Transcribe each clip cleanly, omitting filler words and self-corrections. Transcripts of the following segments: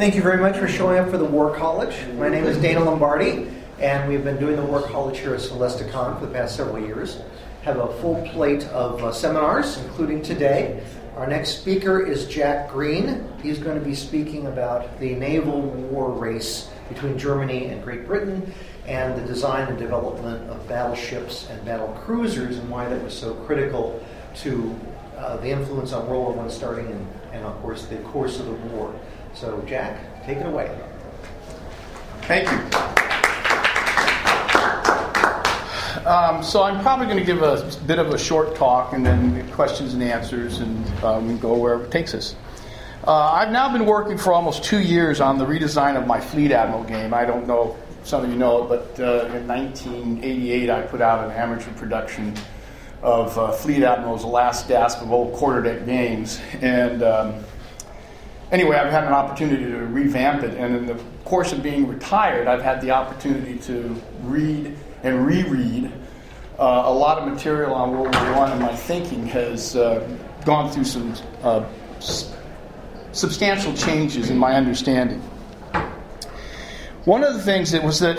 Thank you very much for showing up for the War College. My name is Dana Lombardi, and we've been doing the War College here at Celesticon for the past several years. Have a full plate of seminars, including today. Our next speaker is Jack Green. He's going to be speaking about the naval war race between Germany and Great Britain and the design and development of battleships and battle cruisers and why that was so critical to the influence on World War I starting and of course, the course of the war. So, Jack, take it away. Thank you. So I'm probably going to give a bit of a short talk and then questions and answers, and we can go wherever it takes us. I've now been working for almost 2 years on the redesign of my Fleet Admiral game. I don't know if some of you know it, but in 1988 I put out an amateur production of Fleet Admiral's Last Gasp of Old Quarterdeck Games. And anyway, I've had an opportunity to revamp it. And in the course of being retired, I've had the opportunity to read and reread a lot of material on World War I, and my thinking has gone through some substantial changes in my understanding. One of the things that was that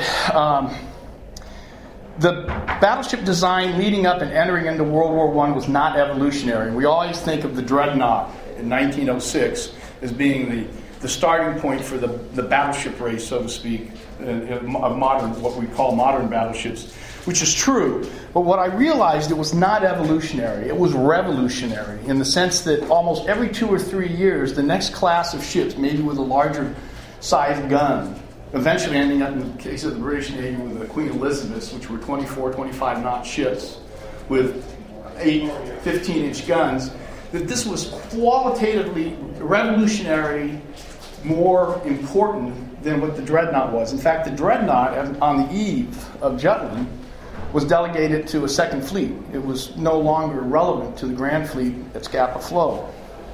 the battleship design leading up and entering into World War I was not evolutionary. We always think of the Dreadnought in 1906 as being the starting point for the battleship race, so to speak, of modern, what we call modern battleships, which is true. But what I realized, it was not evolutionary. It was revolutionary in the sense that almost every 2 or 3 years, the next class of ships, maybe with a larger sized gun, eventually ending up, in the case of the British Navy, with the Queen Elizabeths, which were 24, 25 knot ships with 8 15-inch guns, that this was qualitatively revolutionary, more important than what the Dreadnought was. In fact, the Dreadnought, on the eve of Jutland, was delegated to a second fleet. It was no longer relevant to the Grand Fleet at Scapa Flow.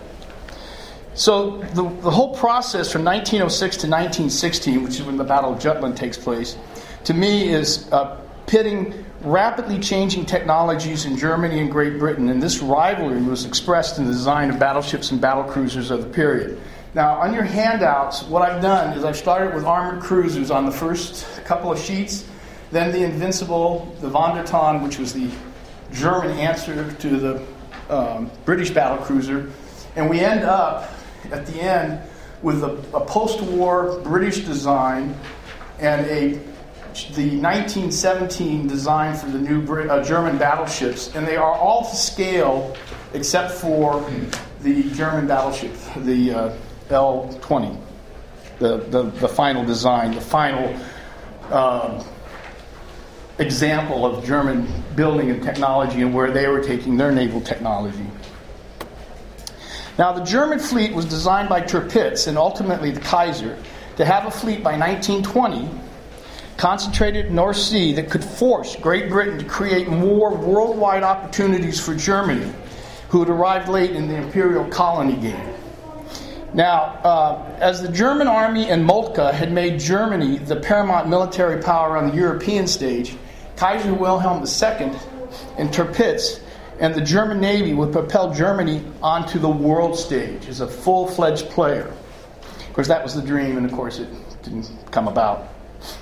So the whole process from 1906 to 1916, which is when the Battle of Jutland takes place, to me is pitting rapidly changing technologies in Germany and Great Britain, and this rivalry was expressed in the design of battleships and battlecruisers of the period. Now, on your handouts, what I've done is I've started with armored cruisers on the first couple of sheets, then the Invincible, the Von der Tann, which was the German answer to the British battlecruiser, and we end up at the end with a post-war British design and the 1917 design for the new German battleships, and they are all to scale except for the German battleship, the L-20, the final design, the final example of German building and technology and where they were taking their naval technology. Now, the German fleet was designed by Tirpitz and ultimately the Kaiser to have a fleet by 1920 concentrated in North Sea that could force Great Britain to create more worldwide opportunities for Germany, who had arrived late in the imperial colony game. Now, as the German army and Moltke had made Germany the paramount military power on the European stage, Kaiser Wilhelm II and Tirpitz and the German Navy would propel Germany onto the world stage as a full-fledged player. Of course, that was the dream, and of course it didn't come about.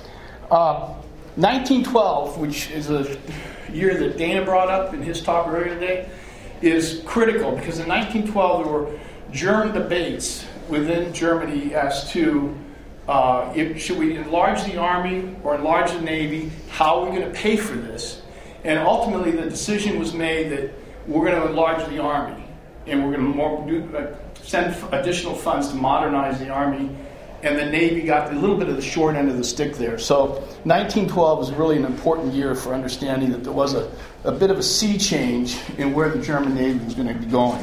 1912, which is a year that Dana brought up in his talk earlier today, is critical because in 1912 there were German debates within Germany as to should we enlarge the army or enlarge the navy? How are we going to pay for this? And ultimately the decision was made that we're going to enlarge the army and we're going to send additional funds to modernize the army. And the Navy got a little bit of the short end of the stick there. So 1912 was really an important year for understanding that there was a bit of a sea change in where the German Navy was going to be going.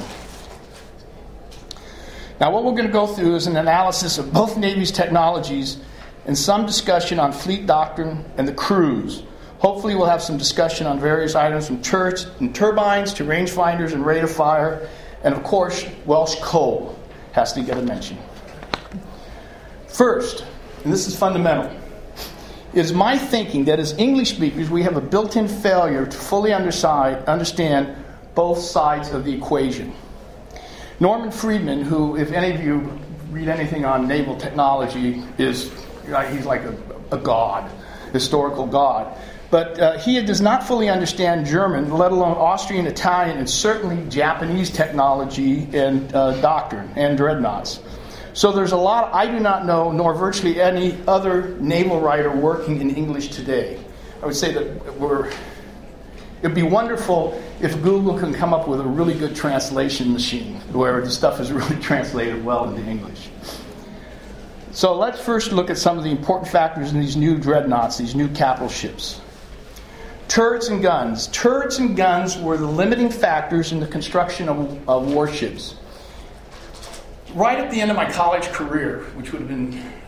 Now, what we're going to go through is an analysis of both Navy's technologies and some discussion on fleet doctrine and the crews. Hopefully we'll have some discussion on various items from turrets and turbines to rangefinders and rate of fire. And of course, Welsh coal has to get a mention. First, and this is fundamental, is my thinking that as English speakers we have a built-in failure to fully understand both sides of the equation. Norman Friedman, who, if any of you read anything on naval technology, he's like a god, historical god. But he does not fully understand German, let alone Austrian, Italian, and certainly Japanese technology and doctrine and dreadnoughts. So there's a lot, I do not know, nor virtually any other naval writer working in English today. I would say that it'd be wonderful if Google can come up with a really good translation machine where the stuff is really translated well into English. So let's first look at some of the important factors in these new dreadnoughts, these new capital ships. Turrets and guns. Turrets and guns were the limiting factors in the construction of warships. Right at the end of my college career, which would have been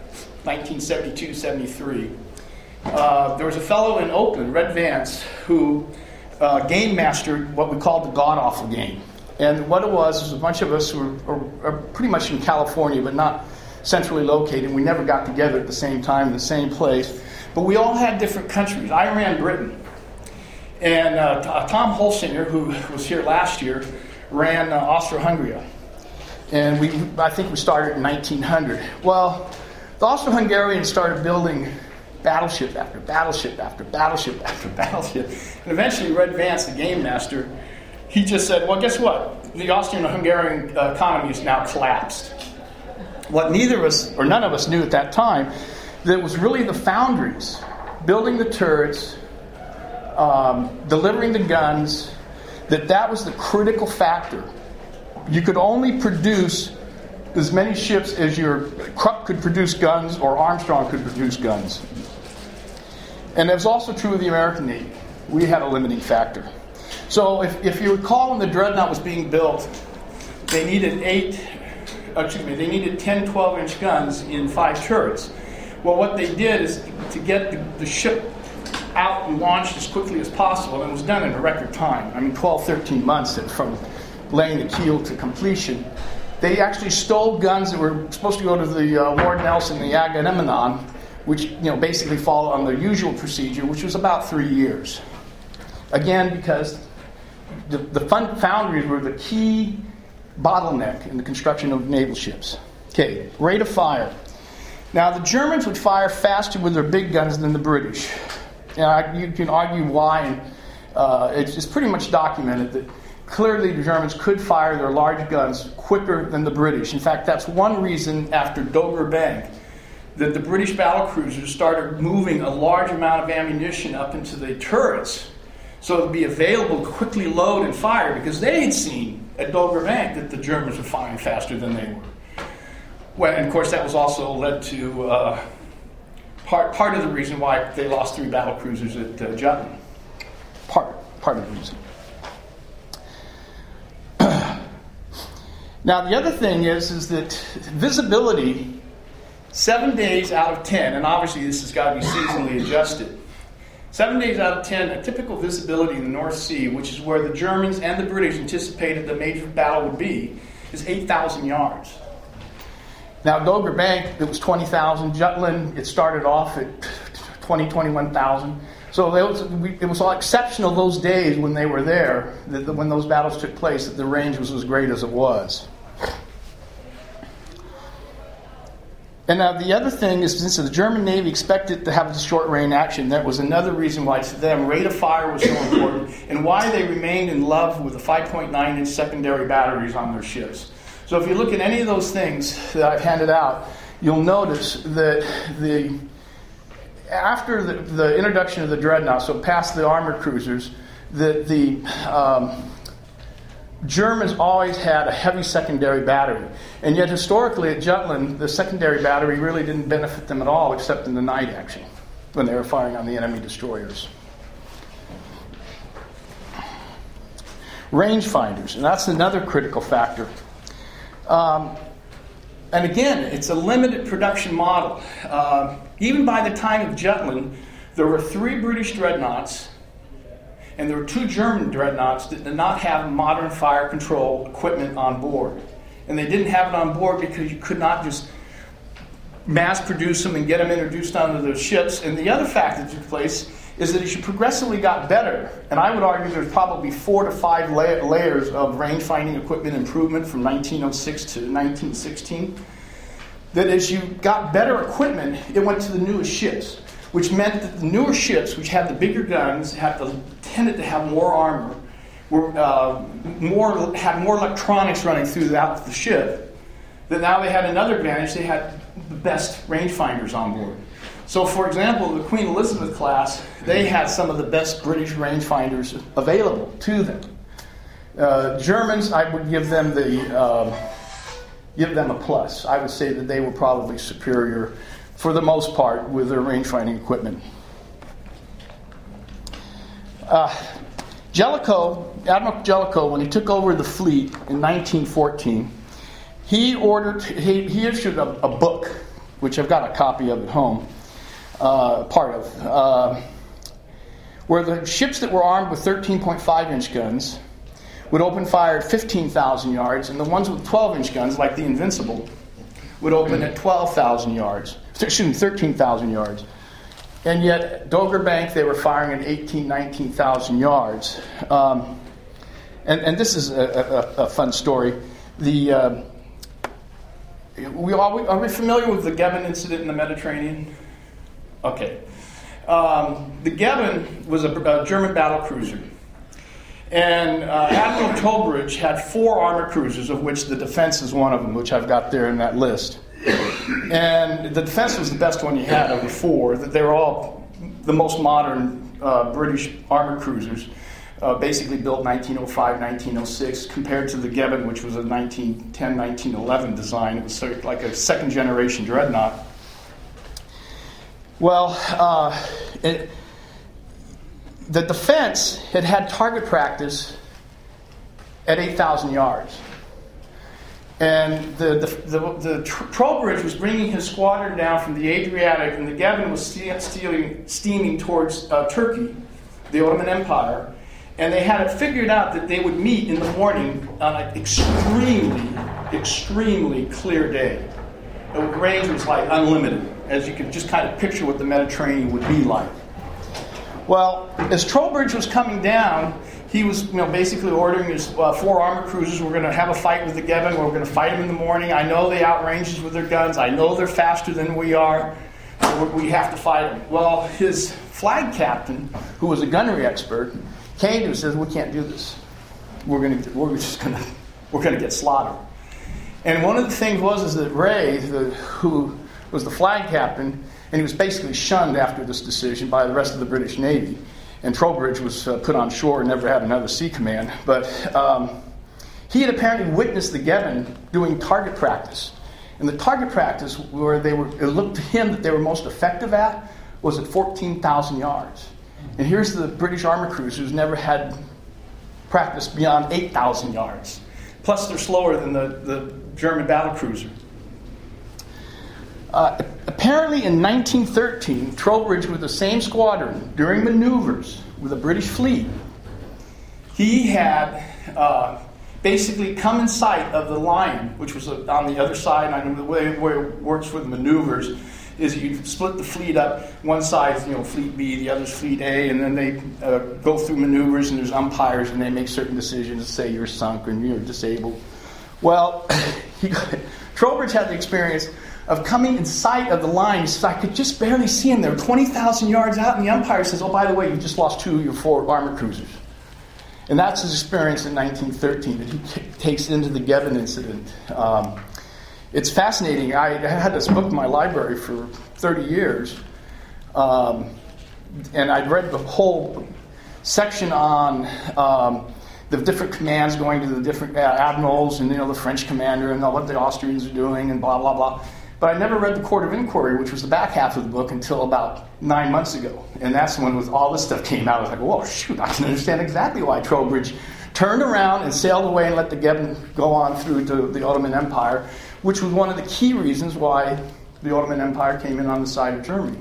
1972-73, there was a fellow in Oakland, Red Vance, who game mastered what we called the god-awful game. And what it was a bunch of us who were pretty much in California, but not centrally located. We never got together at the same time in the same place. But we all had different countries. I ran Britain. And Tom Holsinger, who was here last year, ran Austro-Hungary. And I think we started in 1900. Well, the Austro-Hungarians started building battleship after battleship after battleship after battleship. And eventually Red Vance, the game master, he just said, well, guess what? The Austrian-Hungarian economy is now collapsed. What neither of us, or none of us knew at that time, that it was really the foundries building the turrets, delivering the guns, that was the critical factor. You could only produce as many ships as your Krupp could produce guns or Armstrong could produce guns. And that was also true of the American Navy. We had a limiting factor. So if you recall when the Dreadnought was being built, they needed 10, 12-inch guns in 5 turrets. Well, what they did is to get the ship out and launched as quickly as possible, and it was done in a record time. 12, 13 months from laying the keel to completion. They actually stole guns that were supposed to go to the Lord Nelson, the Agamemnon, which basically followed on the usual procedure, which was about 3 years. Again, because the foundries were the key bottleneck in the construction of naval ships. Okay, rate of fire. Now, the Germans would fire faster with their big guns than the British. You can argue why, and it's pretty much documented that clearly the Germans could fire their large guns quicker than the British. In fact, that's one reason after Dogger Bank that the British battlecruisers started moving a large amount of ammunition up into the turrets so it would be available to quickly load and fire, because they had seen at Dogger Bank that the Germans were firing faster than they were. Well, and of course that was also led to part of the reason why they lost 3 battlecruisers at Jutland. Part of the reason. Now, the other thing is that visibility, 7 days out of 10, and obviously this has got to be seasonally adjusted. 7 days out of 10, a typical visibility in the North Sea, which is where the Germans and the British anticipated the major battle would be, is 8,000 yards. Now, Dogger Bank, it was 20,000. Jutland, it started off at 21,000. So it was all exceptional those days when they were there, when those battles took place, that the range was as great as it was. And now the other thing is, since the German Navy expected to have the short-range action, that was another reason why to them rate of fire was so important, and why they remained in love with the 5.9-inch secondary batteries on their ships. So if you look at any of those things that I've handed out, you'll notice that after the introduction of the Dreadnought, so past the armored cruisers, the Germans always had a heavy secondary battery. And yet historically at Jutland, the secondary battery really didn't benefit them at all, except in the night action, when they were firing on the enemy destroyers. Rangefinders, and that's another critical factor. And again, it's a limited production model. Even by the time of Jutland, there were 3 British dreadnoughts, and there were 2 German dreadnoughts that did not have modern fire control equipment on board. And they didn't have it on board because you could not just mass produce them and get them introduced onto the ships. And the other fact that took place is that as you progressively got better, and I would argue there's probably 4 to 5 layers of range-finding equipment improvement from 1906 to 1916, that as you got better equipment, it went to the newest ships, which meant that the newer ships, which had the bigger guns, tended to have more armor, had more electronics running throughout the ship, that now they had another advantage. They had the best rangefinders on board. So, for example, the Queen Elizabeth class, they had some of the best British rangefinders available to them. Germans, I would give them a plus. I would say that they were probably superior, for the most part, with their rangefinding equipment. Admiral Jellicoe, when he took over the fleet in 1914, he issued a book, which I've got a copy of at home, where the ships that were armed with 13.5-inch guns would open fire at 15,000 yards, and the ones with 12-inch guns, like the Invincible, would open at 13,000 yards. And yet, at Dogger Bank, they were firing at 18,000, 19,000 yards. And this is a fun story. Are we familiar with the Geffen incident in the Mediterranean? Okay. The Geffen was a German battle cruiser. And Admiral Trowbridge had 4 armor cruisers, of which the Defense is one of them, which I've got there in that list. And the Defense was the best one he had of the 4. They were all the most modern British armor cruisers, basically built 1905, 1906, compared to the Geffen, which was a 1910, 1911 design. It was sort of like a second-generation dreadnought. Well, the Defense had target practice at 8,000 yards. And the Trowbridge was bringing his squadron down from the Adriatic, and the Geffen was steaming towards Turkey, the Ottoman Empire. And they had it figured out that they would meet in the morning on an extremely clear day. The range was like unlimited, as you can just kind of picture what the Mediterranean would be like. Well, as Trowbridge was coming down, he was basically ordering his 4 armor cruisers. We're going to have a fight with the Geffen. We're going to fight them in the morning. I know they outrange us with their guns. I know they're faster than we are. We have to fight them. Well, his flag captain, who was a gunnery expert, came to him and says, "We can't do this. We're going to get slaughtered." And one of the things is that Ray, who was the flag captain, and he was basically shunned after this decision by the rest of the British Navy. And Trowbridge was put on shore and never had another sea command. But he had apparently witnessed the Geffen doing target practice. And the target practice where it looked to him that they were most effective at was at 14,000 yards. And here's the British armor cruisers never had practice beyond 8,000 yards. Plus, they're slower than the German battle cruiser. Apparently in 1913, Trowbridge, with the same squadron, during maneuvers with the British fleet, he had basically come in sight of the Lion, which was on the other side. I know the way it works for the maneuvers is you split the fleet up. One side's Fleet B, the other's Fleet A, and then they go through maneuvers, and there's umpires, and they make certain decisions, say you're sunk and you're disabled. Well, Trowbridge had the experience of coming in sight of the line. He says, "I could just barely see him. They were 20,000 yards out," and the umpire says, "Oh, by the way, you just lost 2 of your 4 armor cruisers." And that's his experience in 1913 that he takes into the Geffen incident. It's fascinating. I had this book in my library for 30 years, and I'd read the whole section on the different commands going to the different admirals and the French commander and what the Austrians are doing and blah, blah, blah. But I never read the Court of Inquiry, which was the back half of the book, until about 9 months ago. And that's when all this stuff came out. I was like, whoa, shoot, I can understand exactly why Trowbridge turned around and sailed away and let the Geffen go on through to the Ottoman Empire, which was one of the key reasons why the Ottoman Empire came in on the side of Germany.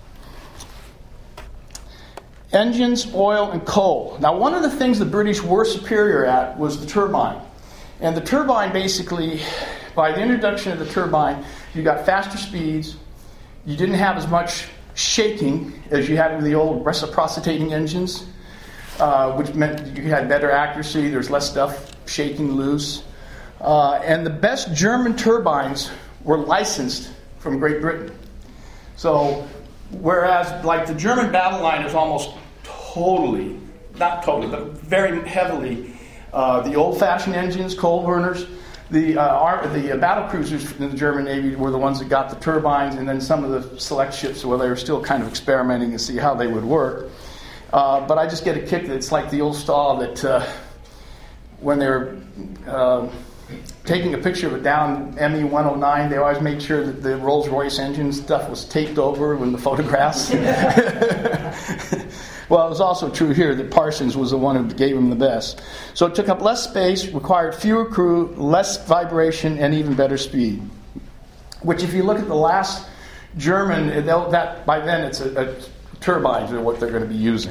Engines, oil, and coal. Now, one of the things the British were superior at was the turbine. And the turbine, basically, by the introduction of the turbine, you got faster speeds. You didn't have as much shaking as you had with the old reciprocating engines, which meant you had better accuracy. There's less stuff shaking loose. And the best German turbines were licensed from Great Britain. So, whereas like the German battle line is almost totally, not totally, but very heavily the old-fashioned engines, coal burners. The battle cruisers in the German Navy were the ones that got the turbines, and then some of the select ships where they were still kind of experimenting to see how they would work. But I just get a kick that it's like the old style that when they're taking a picture of a down ME-109, they always made sure that the Rolls-Royce engine stuff was taped over when the photographs. Well, it was also true here that Parsons was the one who gave them the best. So it took up less space, required fewer crew, less vibration, and even better speed. Which, if you look at the last German, that by then it's turbines are what they're going to be using.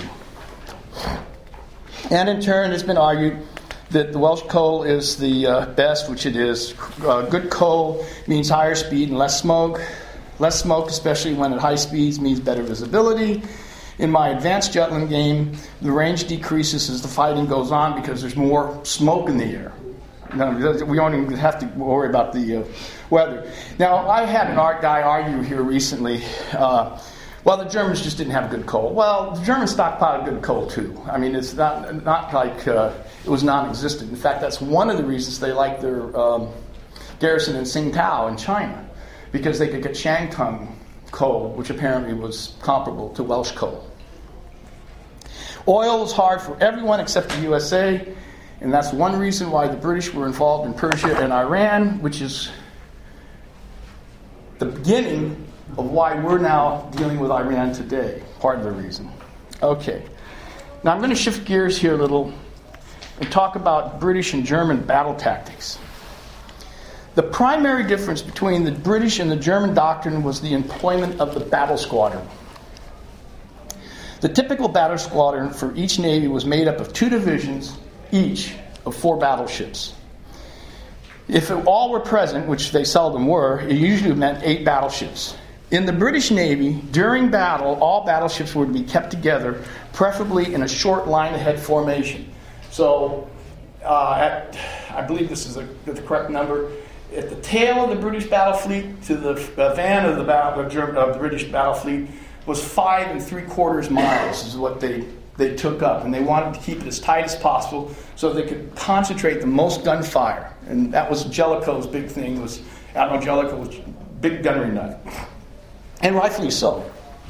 And in turn, it's been argued that the Welsh coal is the best, which it is. Good coal means higher speed and less smoke. Less smoke, especially when at high speeds, means better visibility. In my advanced Jutland game, the range decreases as the fighting goes on because there's more smoke in the air. No, we don't even have to worry about the weather. Now, I had an art guy argue here recently, well, the Germans just didn't have good coal. Well, the Germans stockpiled good coal, too. I mean, it's not like it was non-existent. In fact, that's one of the reasons they like their garrison in Tsingtao in China, because they could get Shantung coal, which apparently was comparable to Welsh coal. Oil was hard for everyone except the USA, and that's one reason why the British were involved in Persia and Iran, which is the beginning of why we're now dealing with Iran today. Part of the reason. Okay. Now I'm going to shift gears here a little and talk about British and German battle tactics. The primary difference between the British and the German doctrine was the employment of the battle squadron. The typical battle squadron for each navy was made up of 2 divisions, each of 4 battleships. If all were present, which they seldom were, it usually meant 8 battleships. In the British Navy, during battle, all battleships were to be kept together, preferably in a short line-ahead formation. So, I believe this is the correct number. At the tail of the British battle fleet to the van of the British battle fleet was 5 3/4 miles is what they took up, and they wanted to keep it as tight as possible so they could concentrate the most gunfire. And that was Jellicoe's big thing. Was Admiral Jellicoe was big gunnery nut, and rightfully so.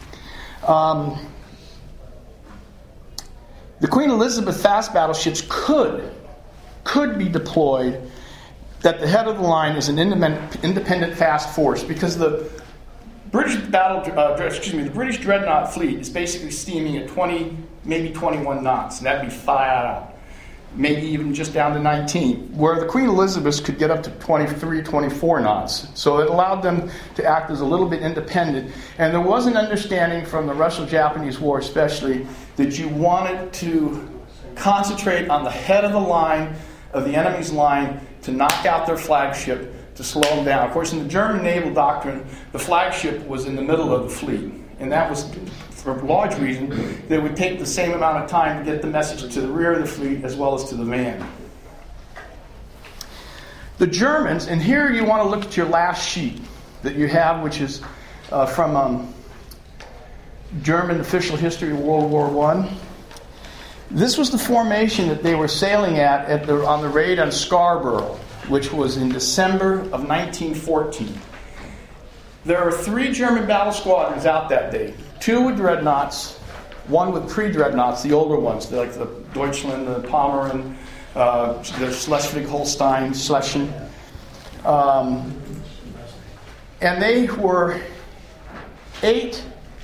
The Queen Elizabeth fast battleships could be deployed at the head of the line as an independent fast force, because the British the British dreadnought fleet is basically steaming at 20, maybe 21 knots, and that'd be flat out. Maybe even just down to 19, where the Queen Elizabeth could get up to 23, 24 knots. So it allowed them to act as a little bit independent. And there was an understanding from the Russo-Japanese War especially that you wanted to concentrate on the head of the line, of the enemy's line, to knock out their flagship, to slow them down. Of course, in the German naval doctrine, the flagship was in the middle of the fleet. And that was, for a large reason, that it would take the same amount of time to get the message to the rear of the fleet as well as to the van. The Germans, and here you want to look at your last sheet that you have, which is from German official history of World War I. This was the formation that they were sailing at on the raid on Scarborough, which was in December of 1914. There are 3 German battle squadrons out that day. 2 with dreadnoughts, 1 with pre-dreadnoughts, the older ones, like the Deutschland, the Pommern, the Schleswig-Holstein, Schlesien. And they were 8...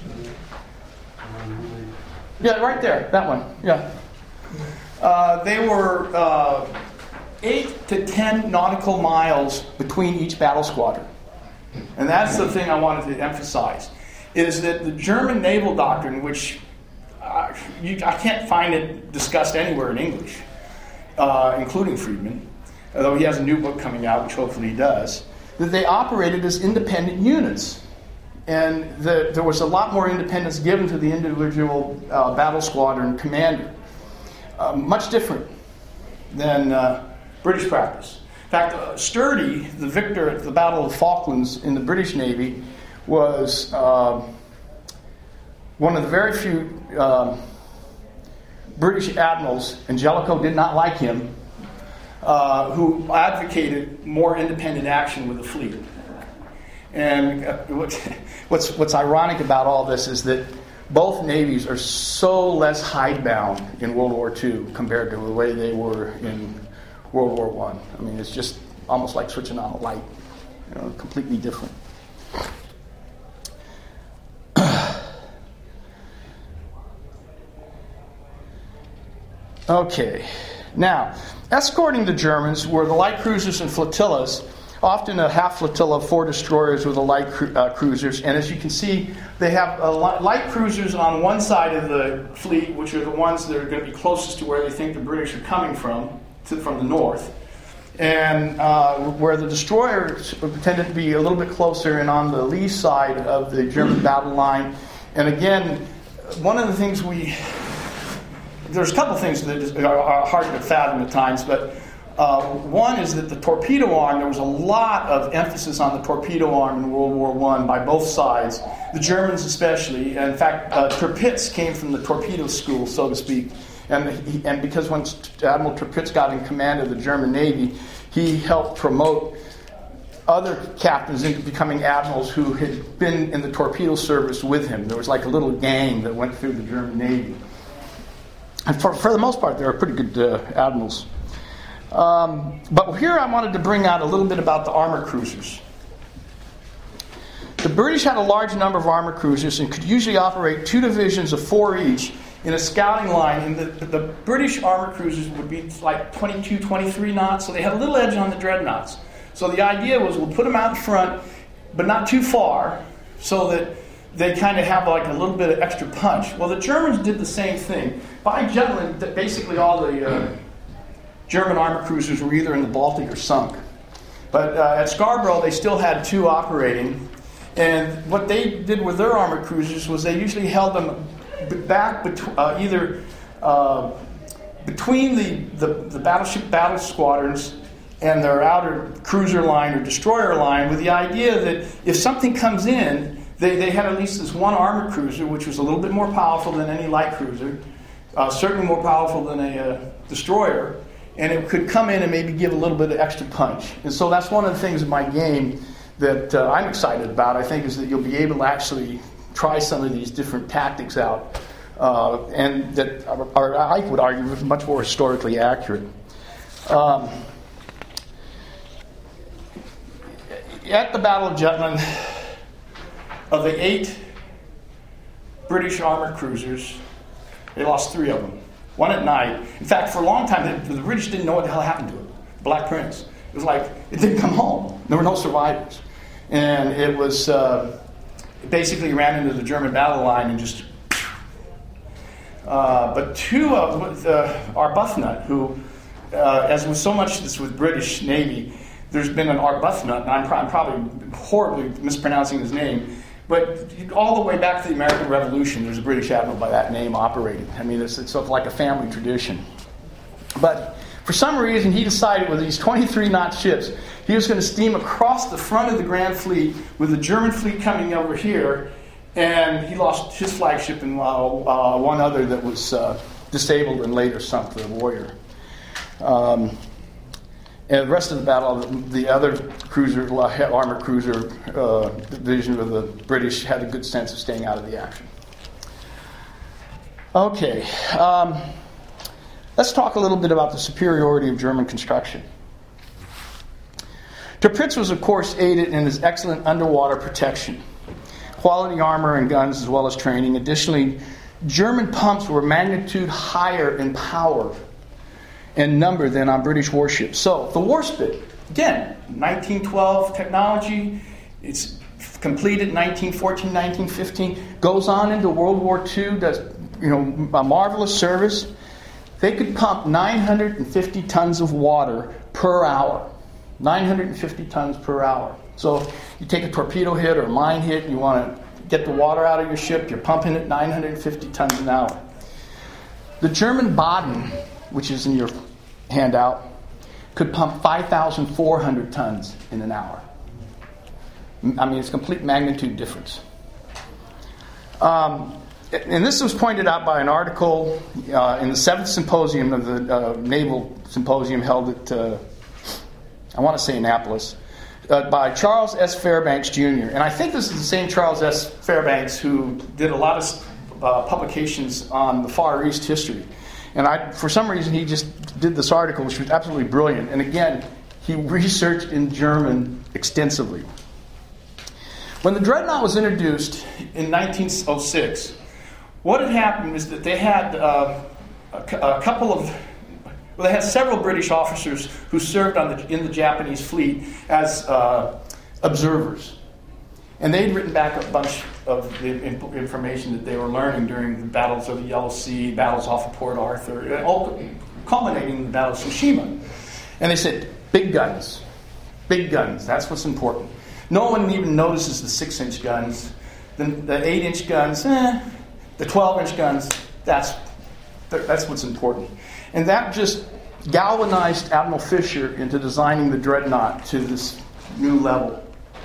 Yeah, right there, that one. Yeah. They were 8 to 10 nautical miles between each battle squadron. And that's the thing I wanted to emphasize, is that the German naval doctrine, which I can't find it discussed anywhere in English, including Friedman, although he has a new book coming out, which hopefully he does, that they operated as independent units. And there was a lot more independence given to the individual battle squadron commander. Much different than British practice. fact, Sturdy, the victor at the Battle of the Falklands in the British Navy, was one of the very few British admirals, and Jellicoe did not like him, who advocated more independent action with the fleet. And what's ironic about all this is that both navies are so less hidebound in World War II compared to the way they were in World War I. I mean, it's just almost like switching on a light, completely different. Okay, now, escorting the Germans were the light cruisers and flotillas, often a half flotilla of 4 destroyers with the light cruisers. And as you can see, they have light cruisers on one side of the fleet, which are the ones that are going to be closest to where they think the British are coming from the north. And where the destroyers tended to be a little bit closer and on the lee side of the German battle line. And again, one of the things there's a couple things that are hard to fathom at times, but one is that the torpedo arm, there was a lot of emphasis on the torpedo arm in World War I by both sides, the Germans especially. And in fact, Tirpitz came from the torpedo school, so to speak. And because when Admiral Tirpitz got in command of the German Navy, he helped promote other captains into becoming admirals who had been in the torpedo service with him. There was like a little gang that went through the German Navy. And for the most part, they were pretty good admirals. But here I wanted to bring out a little bit about the armor cruisers. The British had a large number of armor cruisers and could usually operate 2 divisions of 4 each in a scouting line. And the British armor cruisers would be like 22, 23 knots, so they had a little edge on the dreadnoughts. So the idea was we'll put them out in front, but not too far, so that they kind of have like a little bit of extra punch. Well, the Germans did the same thing. By Jutland, basically all the German armor cruisers were either in the Baltic or sunk. But at Scarborough, they still had 2 operating. And what they did with their armor cruisers was they usually held them back either between the battleship battle squadrons and their outer cruiser line or destroyer line, with the idea that if something comes in, they had at least this one armor cruiser, which was a little bit more powerful than any light cruiser, certainly more powerful than a destroyer, and it could come in and maybe give a little bit of extra punch. And so that's one of the things in my game that I'm excited about, I think, is that you'll be able to actually try some of these different tactics out, and that are, I would argue, much more historically accurate. At the Battle of Jutland, of the 8 British armored cruisers, they lost 3 of them. One at night. In fact, for a long time, the British didn't know what the hell happened to it. Black Prince. It was like, it didn't come home. There were no survivors. And it was, it basically ran into the German battle line and just... but 2 of Arbuthnot, who, as with so much that's with British Navy, there's been an Arbuthnot, and I'm probably horribly mispronouncing his name, but all the way back to the American Revolution, there's a British admiral by that name operating. I mean, it's sort of like a family tradition. But for some reason, he decided with these 23-knot ships, he was going to steam across the front of the Grand Fleet with the German fleet coming over here, and he lost his flagship and one other that was disabled and later sunk, the Warrior. And the rest of the battle, the other cruiser, armor cruiser division of the British had a good sense of staying out of the action. Okay, let's talk a little bit about the superiority of German construction. Tirpitz was, of course, aided in his excellent underwater protection, quality armor and guns, as well as training. Additionally, German pumps were magnitude higher in power and number than on British warships. So, the Warspite, again, 1912 technology, it's completed in 1914, 1915, goes on into World War II, does a marvelous service. They could pump 950 tons of water per hour. 950 tons per hour. So, you take a torpedo hit or a mine hit, you want to get the water out of your ship, you're pumping it 950 tons an hour. The German Baden, which is in your handout, could pump 5,400 tons in an hour. I mean, it's a complete magnitude difference. And this was pointed out by an article in the 7th symposium of the Naval Symposium held at, I want to say Annapolis, by Charles S. Fairbanks, Jr. And I think this is the same Charles S. Fairbanks who did a lot of publications on the Far East history. And for some reason, he just did this article, which was absolutely brilliant. And again, he researched in German extensively. When the Dreadnought was introduced in 1906, what had happened is that they had they had several British officers who served in the Japanese fleet as observers. And they'd written back a bunch of the information that they were learning during the battles of the Yellow Sea, battles off of Port Arthur, culminating in the Battle of Tsushima. And they said, big guns, that's what's important. No one even notices the 6-inch guns, the 8-inch guns, the 12-inch guns, that's what's important. And that just galvanized Admiral Fisher into designing the Dreadnought to this new level.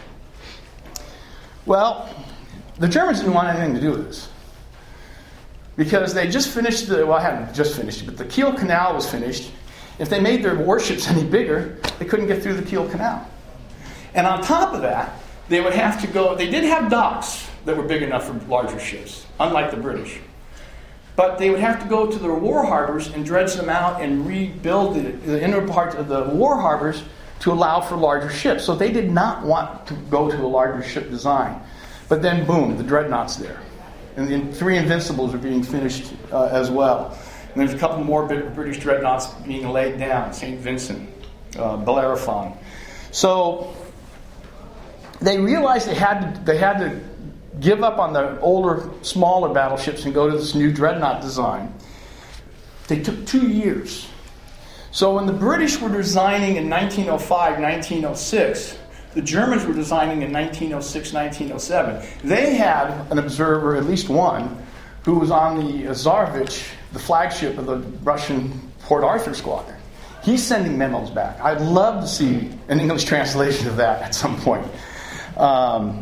Well, the Germans didn't want anything to do with this. Because they just finished hadn't just finished it, but the Kiel Canal was finished. If they made their warships any bigger, they couldn't get through the Kiel Canal. And on top of that, they would have to go, they did have docks that were big enough for larger ships, unlike the British. But they would have to go to their war harbors and dredge them out and rebuild the inner parts of the war harbors to allow for larger ships. So they did not want to go to a larger ship design. But then, boom, the Dreadnought's there. And the 3 Invincibles are being finished as well. And there's a couple more British Dreadnoughts being laid down, St. Vincent, Bellerophon. So they realized they had to give up on the older, smaller battleships and go to this new Dreadnought design. They took 2 years. So when the British were designing in 1905, 1906, the Germans were designing in 1906, 1907. They had an observer, at least one, who was on the Tsarevich, the flagship of the Russian Port Arthur squadron. He's sending memos back. I'd love to see an English translation of that at some point. I'm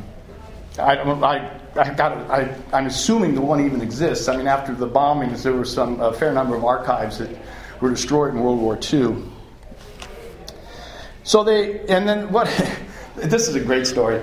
assuming the one even exists. I mean, after the bombings, there were a fair number of archives that were destroyed in World War II. So this is a great story.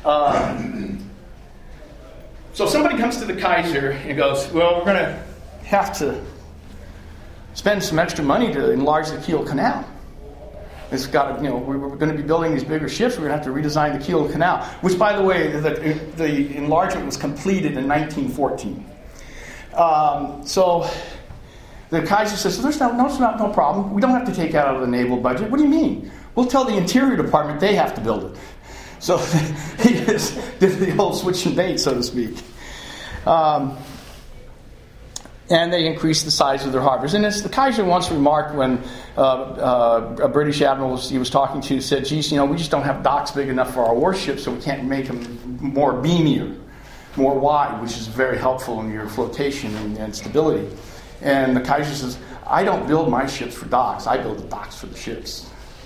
So somebody comes to the Kaiser and goes, well, we're going to have to spend some extra money to enlarge the Kiel Canal. It's got, we're going to be building these bigger ships. We're going to have to redesign the Kiel Canal, which, by the way, the enlargement was completed in 1914. So the Kaiser says, there's no problem. We don't have to take out of the naval budget. What do you mean? We'll tell the Interior Department they have to build it. So he just did the old switch and bait, so to speak. And they increased the size of their harbors. And as the Kaiser once remarked when a British admiral he was talking to said, geez, we just don't have docks big enough for our warships, so we can't make them more beamier, more wide, which is very helpful in your flotation and stability. And the Kaiser says, I don't build my ships for docks. I build the docks for the ships.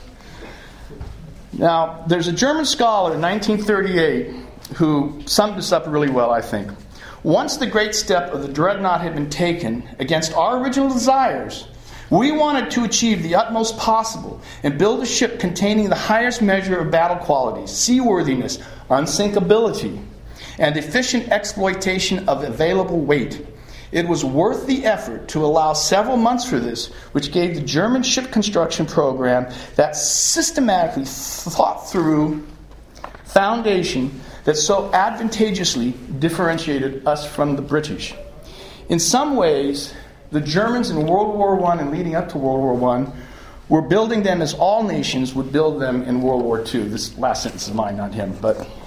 Now, there's a German scholar in 1938 who summed this up really well, I think. Once the great step of the Dreadnought had been taken against our original desires, we wanted to achieve the utmost possible and build a ship containing the highest measure of battle qualities, seaworthiness, unsinkability, and efficient exploitation of available weight. It was worth the effort to allow several months for this, which gave the German ship construction program that systematically thought-through foundation that so advantageously differentiated us from the British. In some ways, the Germans in World War I and leading up to World War I were building them as all nations would build them in World War II. This last sentence is mine, not him.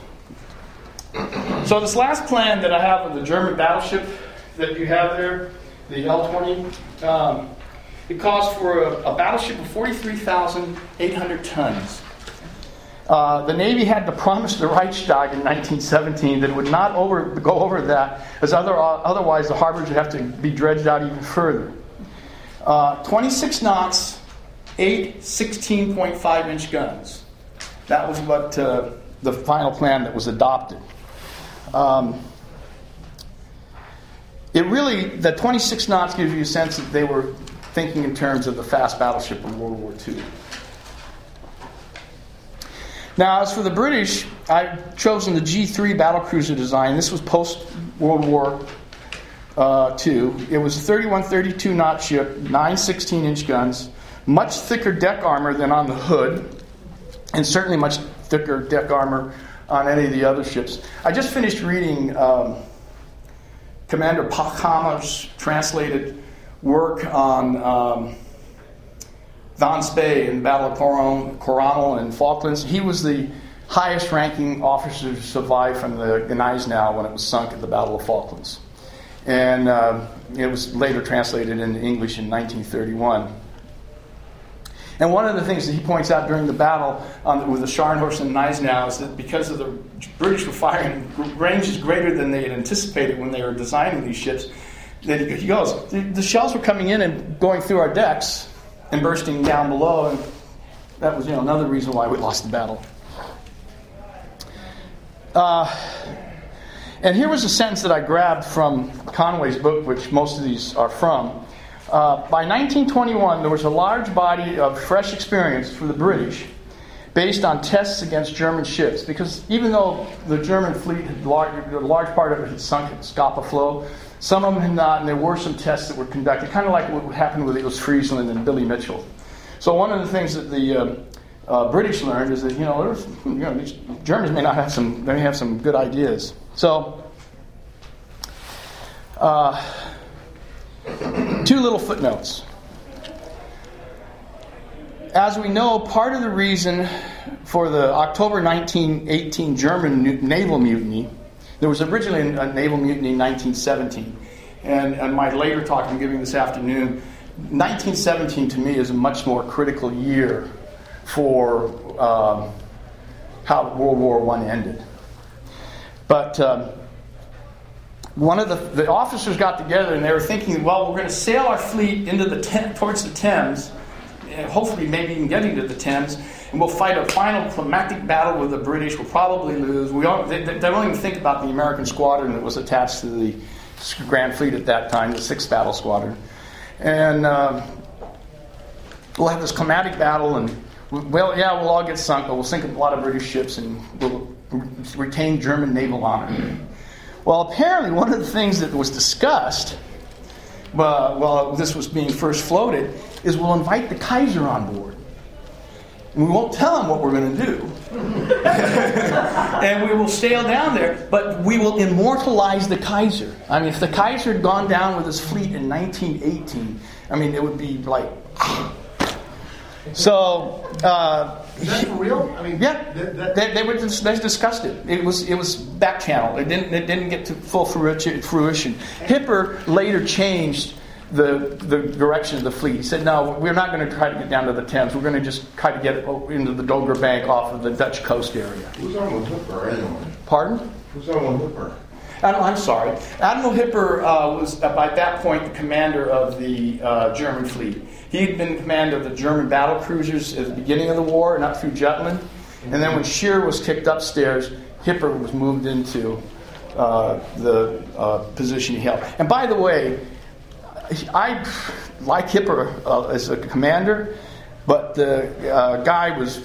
So this last plan that I have of the German battleship that you have there, the L-20, it calls for a battleship of 43,800 tons. The Navy had to promise the Reichstag in 1917 that it would not go over that, as otherwise the harbors would have to be dredged out even further. 26 knots, 8 16.5-inch guns. That was what the final plan that was adopted. The 26 knots gives you a sense that they were thinking in terms of the fast battleship of World War II. Now, as for the British, I've chosen the G3 battlecruiser design. This was post-World War II. It was a 31, 32-knot ship, 9 16-inch guns, much thicker deck armor than on the Hood, and certainly much thicker deck armor on any of the other ships. I just finished reading Commander Pachhammer's translated work on Von Spey in the Battle of Coronel and Falklands. He was the highest-ranking officer to survive from the Gneisenau when it was sunk at the Battle of Falklands. And it was later translated into English in 1931. And one of the things that he points out during the battle with the Scharnhorst and Gneisenau is that because of the British were firing ranges greater than they had anticipated when they were designing these ships, that he goes, the shells were coming in and going through our decks and bursting down below, and that was another reason why we lost the battle. And here was a sentence that I grabbed from Conway's book, which most of these are from. By 1921, there was a large body of fresh experience for the British based on tests against German ships. Because even though the German fleet, a large part of it had sunk at Scapa Flow, some of them had not, and there were some tests that were conducted, kind of like what happened with Eagles Friesland and Billy Mitchell. So one of the things that the British learned is that these Germans may have some good ideas. So. Two little footnotes. As we know, part of the reason for the October 1918 German naval mutiny, there was originally a naval mutiny in 1917. And my later talk I'm giving this afternoon, 1917 to me is a much more critical year for how World War I ended. But one of the officers got together and they were thinking, well, we're going to sail our fleet into towards the Thames, and hopefully maybe even getting to the Thames, and we'll fight a final climactic battle with the British. We'll probably lose. They don't even think about the American squadron that was attached to the Grand Fleet at that time, the 6th Battle Squadron. And we'll have this climatic battle, and we'll all get sunk, but we'll sink a lot of British ships, and we'll retain German naval honor. Well, apparently one of the things that was discussed while this was being first floated is we'll invite the Kaiser on board. And we won't tell him what we're going to do. And we will sail down there, but we will immortalize the Kaiser. I mean, if the Kaiser had gone down with his fleet in 1918, it would be like... So... is that for real? Yeah, they discussed it. It was back channel. It didn't get to full fruition. Hipper later changed the direction of the fleet. He said, "No, we're not going to try to get down to the Thames. We're going to just try to get into the Dogger Bank off of the Dutch coast area." Who's on with Hipper anyway? Pardon? Who's on with Hipper? I'm sorry. Admiral Hipper was, by that point, the commander of the German fleet. He had been in command of the German battle cruisers at the beginning of the war and up through Jutland. And then when Scheer was kicked upstairs, Hipper was moved into the position he held. And by the way, I like Hipper as a commander, but the guy was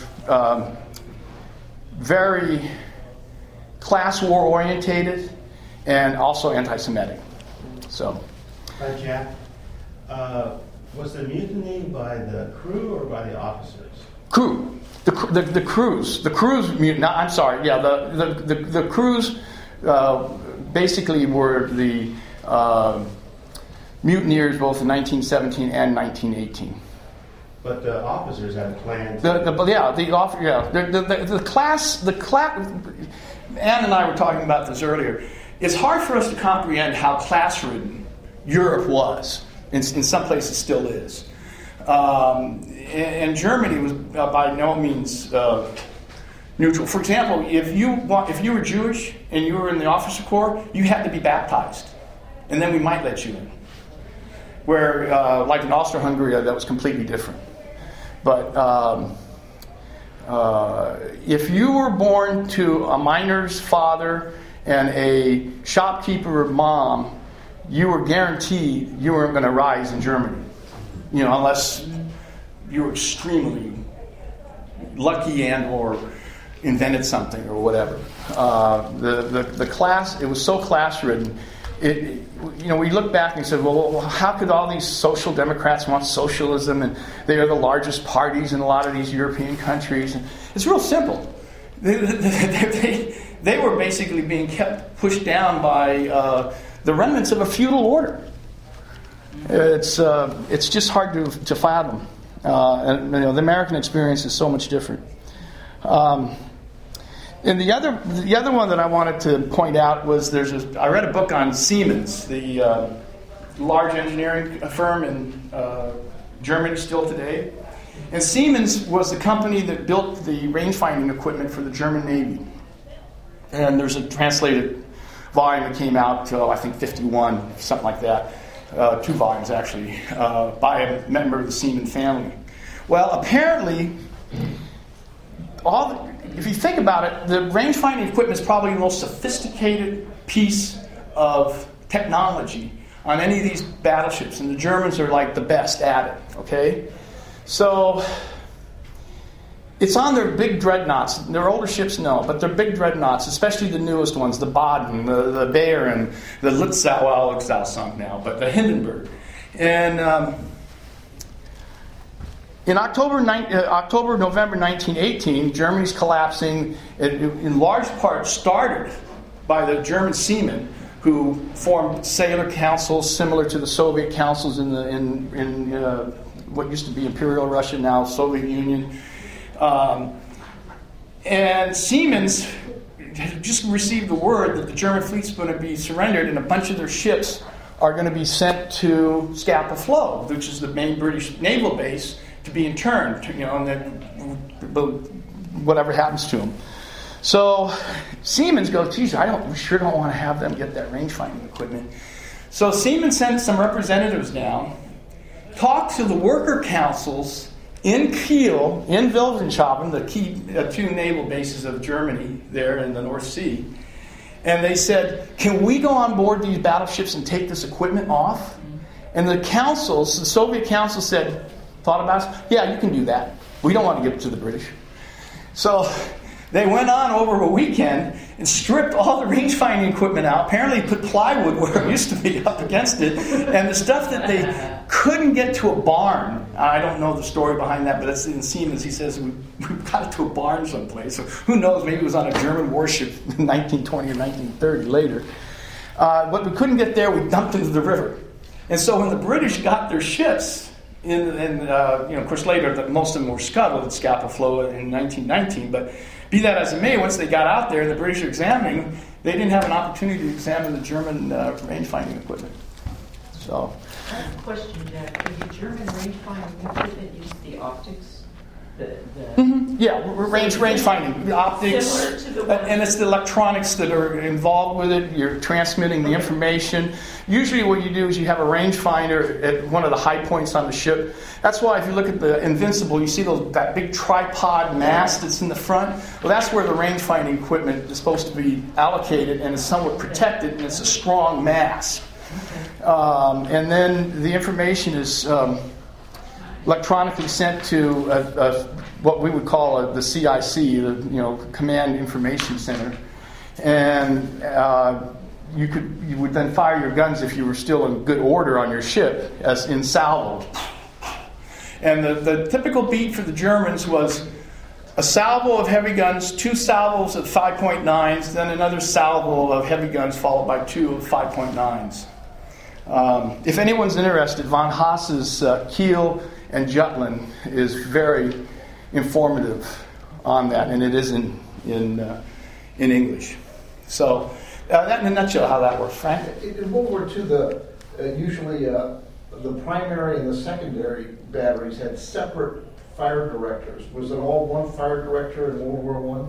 very class war orientated and also anti-Semitic. So, Hi, Jack. Was the mutiny by the crew or by the officers? Crew. The crews. The crews mutiny. I'm sorry. Yeah, the crews basically were the mutineers both in 1917 and 1918. But the officers had plans. The class. Ann and I were talking about this earlier. It's hard for us to comprehend how class-ridden Europe was. In some places, still is. And Germany was by no means neutral. For example, if you were Jewish and you were in the officer corps, you had to be baptized, and then we might let you in. Where, like in Austro-Hungary, that was completely different. But if you were born to a miner's father and a shopkeeper mom, you were guaranteed you weren't going to rise in Germany. Unless you were extremely lucky and or invented something or whatever. The class, it was so class-ridden. We look back and said, well, how could all these social democrats want socialism? And they are the largest parties in a lot of these European countries. And it's real simple. They were basically being pushed down by the remnants of a feudal order. It's just hard to fathom. And the American experience is so much different. And the other one that I wanted to point out was I read a book on Siemens, the large engineering firm in Germany still today. And Siemens was the company that built the range-finding equipment for the German Navy. And there's a translated volume that came out, I think 51, something like that. 2 volumes, actually, by a member of the Siemens family. Well, apparently, if you think about it, the range-finding equipment is probably the most sophisticated piece of technology on any of these battleships, and the Germans are like the best at it, okay? So, it's on their big dreadnoughts. Their older ships, no, but their big dreadnoughts, especially the newest ones, the Baden, the Bayer, and the Lützow, well, Lützow sunk now, but the Hindenburg. And in November 1918, Germany's collapsing, in large part started by the German seamen who formed sailor councils similar to the Soviet councils in what used to be Imperial Russia, now Soviet Union. And Siemens just received the word that the German fleet's going to be surrendered and a bunch of their ships are going to be sent to Scapa Flow, which is the main British naval base, to be interned, and then whatever happens to them. So Siemens goes, geez, we sure don't want to have them get that range-finding equipment. So Siemens sent some representatives down, talked to the worker councils in Kiel, in Wilhelmshaven, the key 2 naval bases of Germany there in the North Sea, and they said, can we go on board these battleships and take this equipment off? And the Soviet council said, thought about it, yeah, you can do that. We don't want to give it to the British. So they went on over a weekend and stripped all the range-finding equipment out, apparently put plywood where it used to be up against it, and the stuff that they couldn't get to a barn, I don't know the story behind that, but it's in Siemens, he says, we got it to a barn someplace. So who knows, maybe it was on a German warship in 1920 or 1930 later. But we couldn't get there, we dumped into the river. And so when the British got their ships, of course later most of them were scuttled at Scapa Flow in 1919, but be that as it may, once they got out there and the British were examining, they didn't have an opportunity to examine the German range-finding equipment. So, I have a question, Jack. Did the German range-finding equipment use the optics? Yeah, range-finding, the optics, and it's the electronics that are involved with it. You're transmitting the information. Usually what you do is you have a rangefinder at one of the high points on the ship. That's why if you look at the Invincible, you see that big tripod mast that's in the front. Well, that's where the range-finding equipment is supposed to be allocated and is somewhat protected, and it's a strong mast. And then the information is electronically sent to what we would call the CIC, the Command Information Center, and you would then fire your guns if you were still in good order on your ship, as in salvo. And the typical beat for the Germans was a salvo of heavy guns, 2 salvos of 5.9s, then another salvo of heavy guns followed by 2 of 5.9s. If anyone's interested, von Haas's Kiel and Jutland is very informative on that, and it is in English. So, that in a nutshell, how that works. Frank? In World War II, usually the primary and the secondary batteries had separate fire directors. Was it all one fire director in World War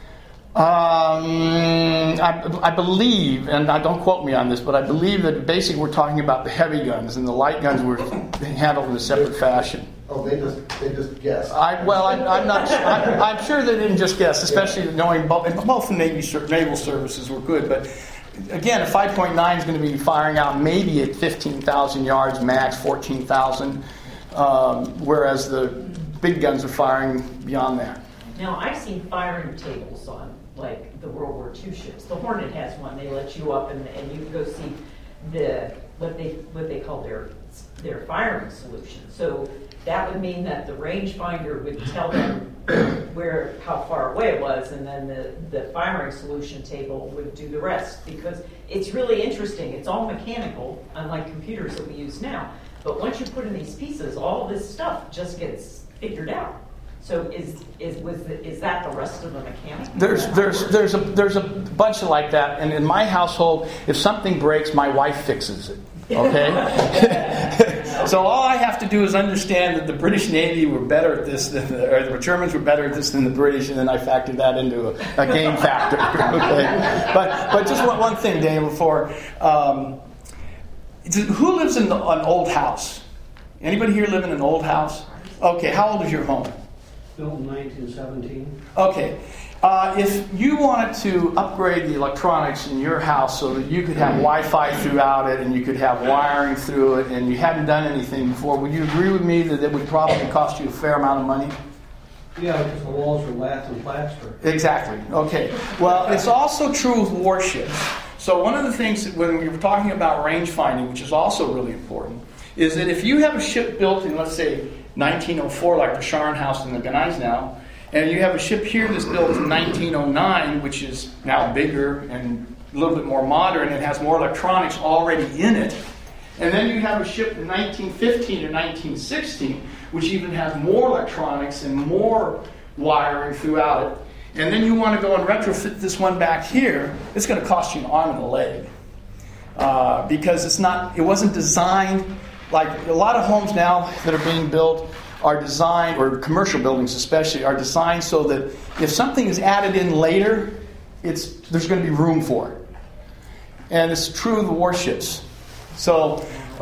I believe, and don't quote me on this, but I believe that basically we're talking about the heavy guns, and the light guns were handled in a separate fashion. Oh, they just guessed. I'm not. I'm sure they didn't just guess, especially knowing both the naval services were good. But again, a 5.9 is going to be firing out maybe at 15,000 yards max, 14,000, whereas the big guns are firing beyond that. Now, I've seen firing tables on, like, the World War II ships. The Hornet has one. They let you up and you can go see what they call their firing solution. So that would mean that the rangefinder would tell them how far away it was, and then the firing solution table would do the rest. Because it's really interesting. It's all mechanical, unlike computers that we use now. But once you put in these pieces, all this stuff just gets figured out. So is that the rest of the mechanics? There's a bunch of like that, and in my household, if something breaks, my wife fixes it. Okay. So all I have to do is understand that the British Navy were better at this or the Germans were better at this than the British, and then I factor that into a game factor. Okay. But just one thing, Dave, before who lives in an old house? Anybody here live in an old house? Okay. How old is your home? Built in 1917. Okay. If you wanted to upgrade the electronics in your house so that you could have Wi-Fi throughout it and you could have wiring through it and you hadn't done anything before, would you agree with me that it would probably cost you a fair amount of money? Yeah, because the walls are lath and plaster. Exactly. Okay. Well, it's also true with warships. So one of the things that when we were talking about range finding, which is also really important, is that if you have a ship built in, let's say, 1904, like the Scharnhorst and the Gneisenau, and you have a ship here that's built in 1909, which is now bigger and a little bit more modern, and has more electronics already in it, and then you have a ship in 1915 or 1916, which even has more electronics and more wiring throughout it, and then you want to go and retrofit this one back here, it's going to cost you an arm and a leg. Because it wasn't designed, like a lot of homes now that are being built are designed, or commercial buildings especially, are designed so that if something is added in later, there's going to be room for it. And it's true of the warships. So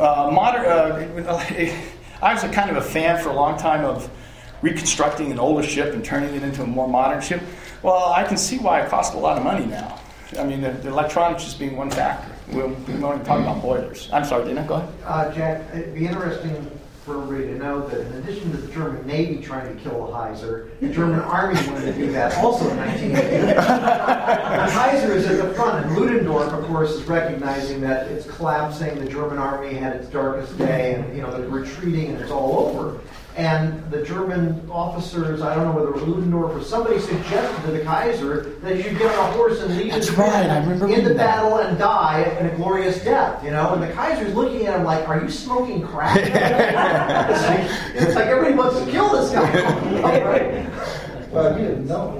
I was a kind of a fan for a long time of reconstructing an older ship and turning it into a more modern ship. Well, I can see why it costs a lot of money now. I mean, the electronics just being one factor. We're going to talk about boilers. I'm sorry, Dana, go ahead. Jack, it'd be interesting for everybody to know that in addition to the German Navy trying to kill the Heiser, the German Army wanted to do that also in 1988. The Heiser is at the front, and Ludendorff, of course, is recognizing that it's collapsing, the German Army had its darkest day, and they're retreating, and it's all over. And the German officers, I don't know whether it was Ludendorff or somebody, suggested to the Kaiser that you should get on a horse and lead into battle and die in a glorious death, And the Kaiser's looking at him like, "Are you smoking crack?" it's like everybody wants to kill this guy. Right? Well, you didn't know.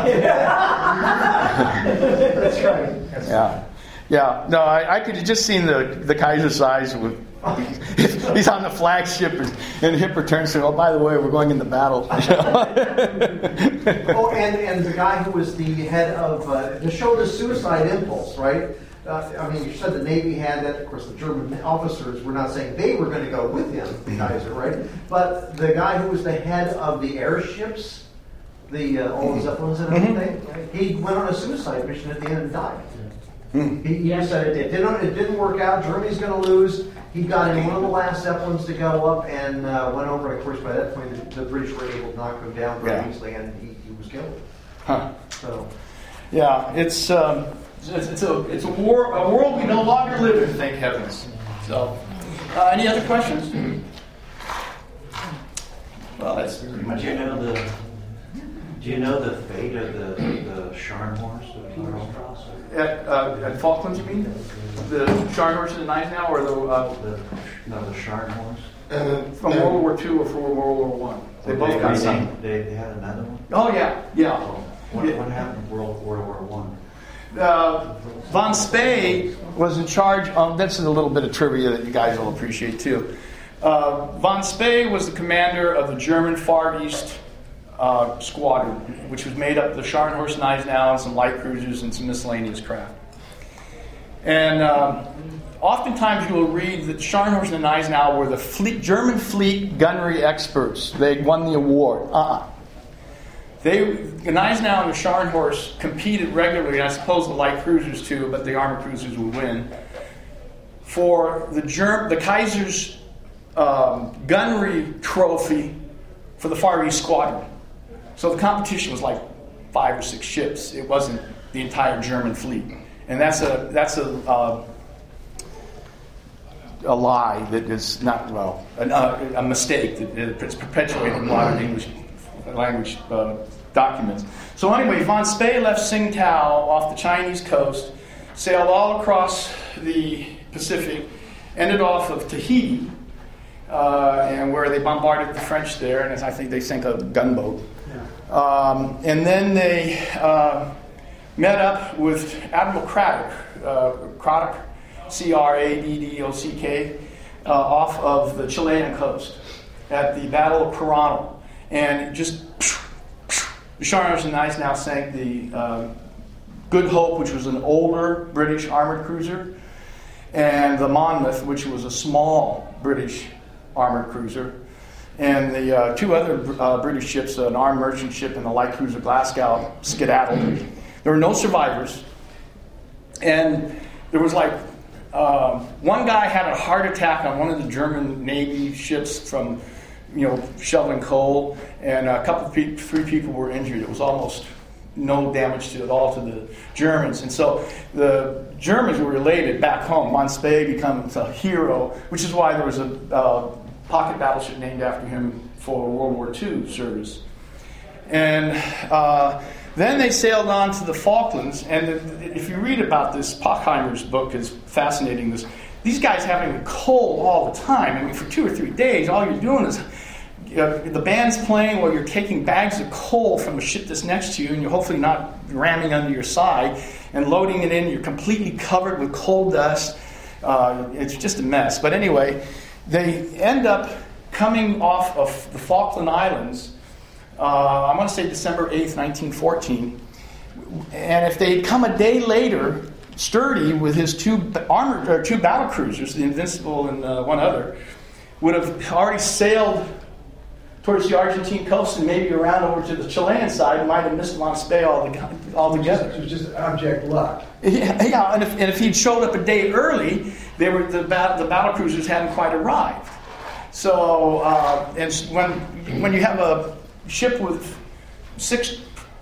That's right. Yeah. No, I could have just seen the Kaiser's eyes with. He's on the flagship, and Hipper turns to him, "Oh, by the way, we're going into battle." And the guy who was the head of to show the suicide impulse, right? You said the Navy had that. Of course, the German officers were not saying they were going to go with him, the Kaiser, right? But the guy who was the head of the airships, all the Zeppelins and everything, he went on a suicide mission at the end and died. He said it didn't work out. Germany's going to lose. He got in one of the last Zeppelins to go up and went over. Of course, by that point, the British were able to knock him down very easily, and he was killed. Huh. So, yeah, it's a world we no longer live in. Thank heavens. So, any other questions? Well, that's pretty much it. Do you know the fate of the Scharnhorst? At Falklands, you mean? The Scharnhorst and the Gneisenau, or the Scharnhorst? From World War II or from World War I? They both got some. They had another one? Oh, yeah. What happened in World War I? Von Spee was in charge of, that's a little bit of trivia that you guys will appreciate too. Von Spee was the commander of the German Far East squadron, which was made up of the Scharnhorst, Gneisenau, and some light cruisers and some miscellaneous craft. And oftentimes you will read that Scharnhorst and Gneisenau were the German fleet gunnery experts. They won the award. Gneisenau and the Scharnhorst competed regularly, I suppose the light cruisers too, but the armored cruisers would win, for the Kaiser's gunnery trophy for the Far East Squadron. So the competition was like 5 or 6 ships. It wasn't the entire German fleet. And that's a lie that is not, well, a mistake that's perpetuated in modern English language documents. So anyway, von Spee left Tsingtao off the Chinese coast, sailed all across the Pacific, ended off of Tahiti, and where they bombarded the French there, and I think they sank a gunboat. Yeah. And then they met up with Admiral Craddock, C-R-A-D-D-O-C-K, off of the Chilean coast at the Battle of Coronel. And just the Scharnhorst and Gneisenau sank the Good Hope, which was an older British armored cruiser, and the Monmouth, which was a small British armored cruiser. And the 2 other British ships, an armed merchant ship and the light cruiser Glasgow, skedaddled. There were no survivors. And there was like, one guy had a heart attack on one of the German Navy ships from, shoveling coal, and a couple of 3 people were injured. It was almost no damage at all to the Germans. And so the Germans were elated back home. Von Spee becomes a hero, which is why there was a pocket battleship named after him for World War II service. And then they sailed on to the Falklands, and if you read about this, Pockheimer's book is fascinating. These guys having coal all the time. I mean, for 2 or 3 days, all you're doing is the band's playing while you're taking bags of coal from a ship that's next to you, and you're hopefully not ramming under your side, and loading it in. You're completely covered with coal dust. It's just a mess. But anyway, they end up coming off of the Falkland Islands, I want to say December 8th, 1914. And if they'd come a day later, Sturdy, with his 2 battle cruisers, the Invincible and one other, would have already sailed towards the Argentine coast and maybe around over to the Chilean side, and might have missed von Spee altogether. It was just abject luck. Yeah, and if he'd showed up a day early, the battle cruisers hadn't quite arrived. So, and when you have a ship with 6,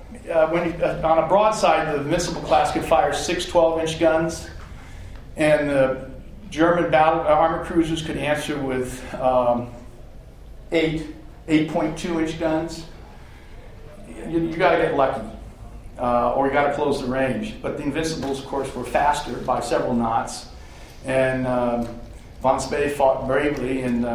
on a broadside, the Invincible class could fire 6 12-inch guns, and the German armored cruisers could answer with 8.2-inch guns. You got to get lucky, or you got to close the range. But the Invincibles, of course, were faster by several knots, and von Spee fought bravely, and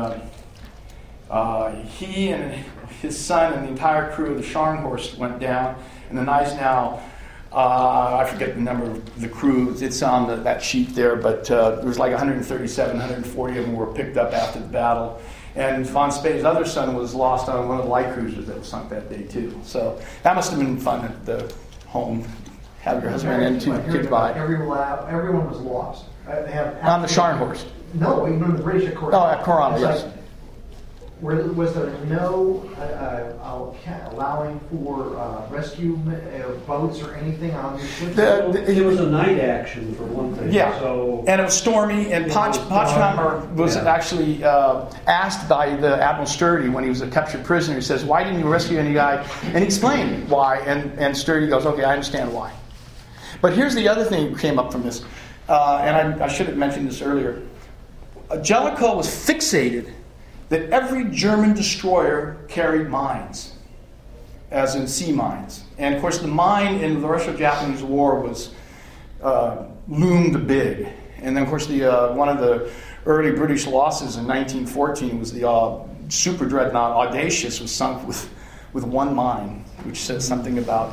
he and his son and the entire crew of the Scharnhorst went down, and the Gneisenau, I forget the number of the crew, it's on that sheet there, but there was like 137, 140 of them were picked up after the battle. And von Spee's other son was lost on one of the light cruisers that was sunk that day too. So that must have been fun at the home, have your husband and 2 kids by. Everyone was lost. On the Scharnhorst? No, even the British at Coronel. Oh, at Coronel, yes. Was there no allowing for rescue boats or anything on these ships? It was a night action, for one thing. Yeah, so and it was stormy, and Potsdamer was actually asked by the Admiral Sturdy when he was a captured prisoner. He says, "Why didn't you rescue any guy?" And he explained why, and Sturdy goes, "Okay, I understand why." But here's the other thing that came up from this, and I should have mentioned this earlier. Jellicoe was fixated that every German destroyer carried mines, as in sea mines. And of course the mine in the Russo-Japanese War was loomed big. And then of course one of the early British losses in 1914 was the super dreadnought Audacious was sunk with 1 mine, which says something about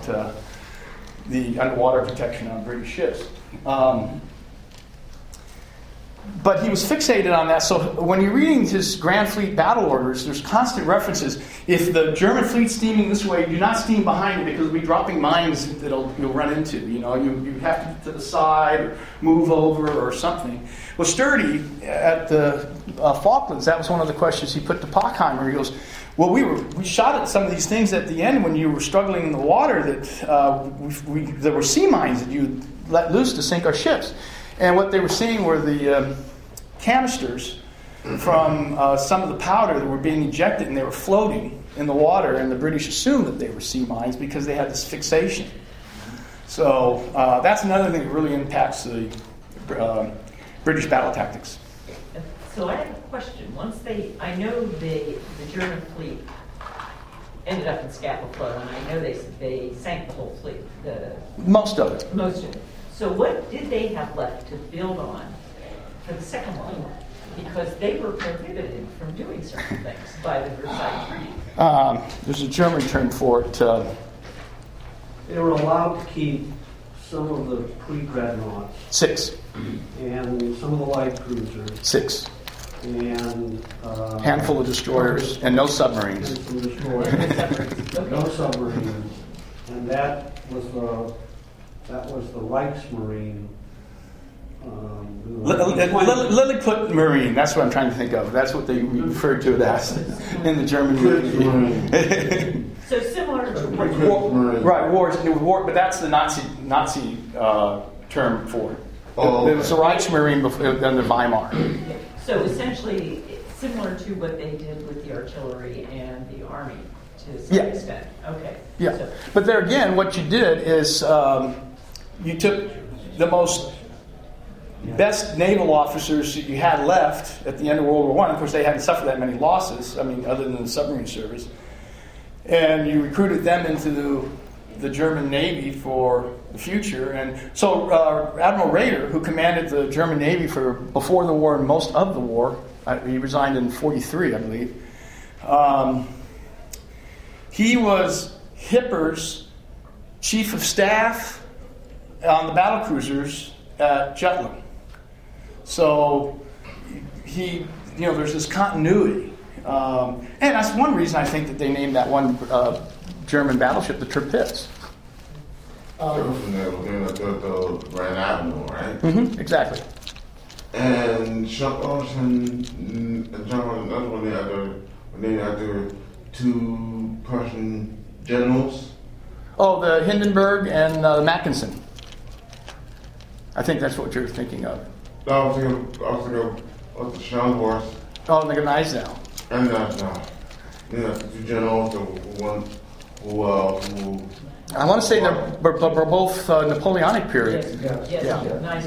the underwater protection on British ships. But he was fixated on that. So when you're reading his Grand Fleet battle orders, there's constant references. If the German fleet's steaming this way, do not steam behind it because we'll be dropping mines that you'll run into. You know, you have to get to the side or move over or something. Well, Sturdy at the Falklands, that was one of the questions he put to Pockheimer. He goes, well, we shot at some of these things at the end when you were struggling in the water that there were sea mines that you let loose to sink our ships. And what they were seeing were the canisters from some of the powder that were being ejected, and they were floating in the water, and the British assumed that they were sea mines because they had this fixation. So that's another thing that really impacts the British battle tactics. So I have a question. I know the German fleet ended up in Scapa Flow, and I know they sank the whole fleet. Most of it. Most of it. So what did they have left to build on for the second one? Because they were prohibited from doing certain things by the Versailles Treaty. There's a German term for it. They were allowed to keep some of the pre-dreadnoughts 6. and some of the light cruisers 6. and Handful of destroyers and no submarines. and some destroyers. No submarines, and that was the Reichsmarine. Lilliput Marine, that's what I'm trying to think of. That's what they referred to it as in the German Navy. So similar to war, but that's the Nazi term for it. Oh, It was the Reichsmarine under Weimar. So essentially similar to what they did with the artillery and the army to some extent. Okay. Yeah, So, but there again, what you did is you took the best naval officers that you had left at the end of World War I. Of course, they hadn't suffered that many losses, other than the submarine service. And you recruited them into the German Navy for the future. And so Admiral Raeder, who commanded the German Navy for before the war and most of the war, he resigned in 1943, I believe. He was Hipper's chief of staff on the battle cruisers at Jutland. So there's this continuity. And that's one reason I think that they named that one German battleship the Tirpitz. the Grand Admiral, right? Mm-hmm, exactly. And Chuck Olson, John, that's when they had the 2 Prussian generals. Oh, the Hindenburg and Mackensen. I think that's what you're thinking of. I was thinking of the Scharnhorst. Oh, the Gneisenau. And the 2 generals, the one who I want to say they're both Napoleonic period. yes, Yeah. nice.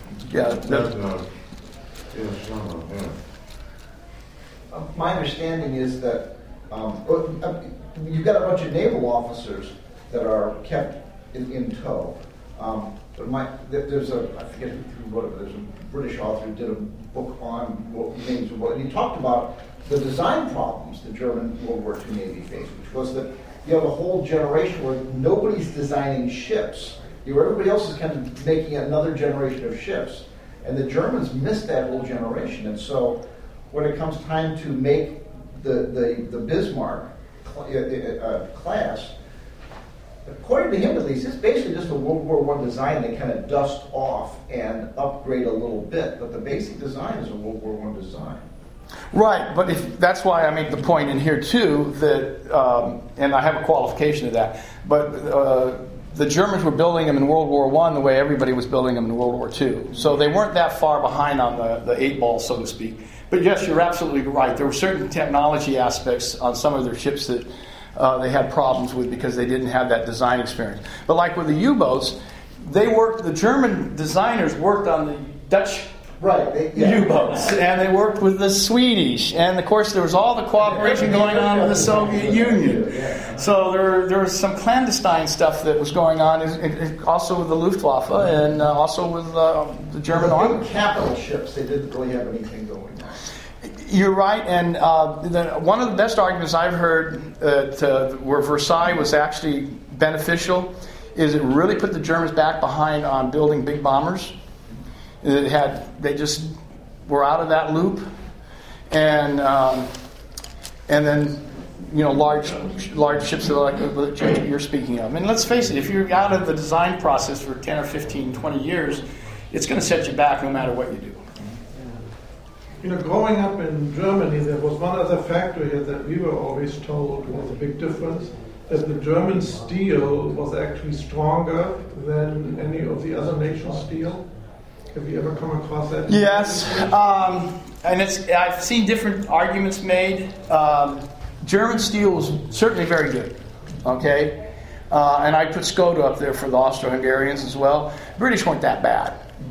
My understanding is that you've got a bunch of naval officers that are kept in tow. But there's I forget who wrote it, there's a British author who did a book on names of what, and he talked about the design problems the German World War II Navy faced, which was that you have a whole generation where nobody's designing ships. Everybody else is kind of making another generation of ships. And the Germans missed that whole generation. And so when it comes time to make the Bismarck class, according to him at least, it's basically just a World War I design they kind of dust off and upgrade a little bit. But the basic design is a World War I design. Right, but that's why I make the point in here too that, and I have a qualification of that, but the Germans were building them in World War I the way everybody was building them in World War II. So they weren't that far behind on the 8 ball, so to speak. But yes, you're absolutely right. There were certain technology aspects on some of their ships that they had problems with because they didn't have that design experience. But like with the U-boats, the German designers worked on the Dutch U-boats, and they worked with the Swedish, and of course there was all the cooperation going on with the Soviet Union. So there was some clandestine stuff that was going on, also with the Luftwaffe and also with the German Army. The capital ships, they didn't really have anything going on. You're right, and one of the best arguments I've heard where Versailles was actually beneficial is it really put the Germans back behind on building big bombers. They just were out of that loop, and then large ships like that you're speaking of. And let's face it, if you're out of the design process for 10 or 15, 20 years, it's going to set you back no matter what you do. Growing up in Germany, there was one other factor here that we were always told was a big difference, that the German steel was actually stronger than any of the other nations' steel. Have you ever come across that? Yes, and I've seen different arguments made. German steel was certainly very good, okay? And I put Skoda up there for the Austro-Hungarians as well. British weren't that bad.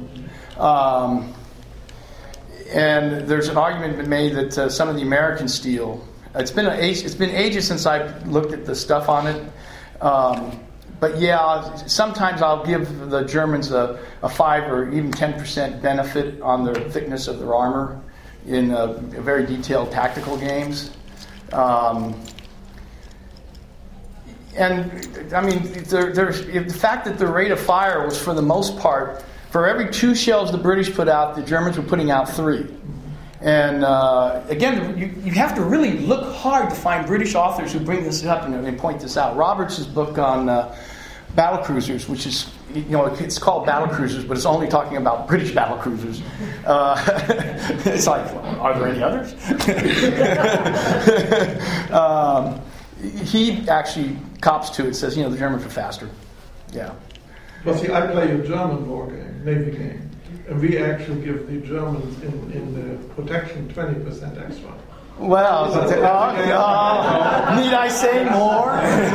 And there's an argument been made that some of the American steel, it's been ages since I've looked at the stuff on it. But yeah, sometimes I'll give the Germans a 5 or even 10% benefit on the thickness of their armor in very detailed tactical games. And I mean, the fact that the rate of fire was, for the most part, for every 2 shells the British put out, the Germans were putting out 3. And again, you have to really look hard to find British authors who bring this up and point this out. Roberts' book on battle cruisers, which is, it's called battle cruisers, but it's only talking about British battle cruisers. It's like, are there any others? He actually cops to it, says, the Germans are faster. Yeah. But see, I play a German war game, Navy game, and we actually give the Germans in the protection 20% extra. Well, need I say more?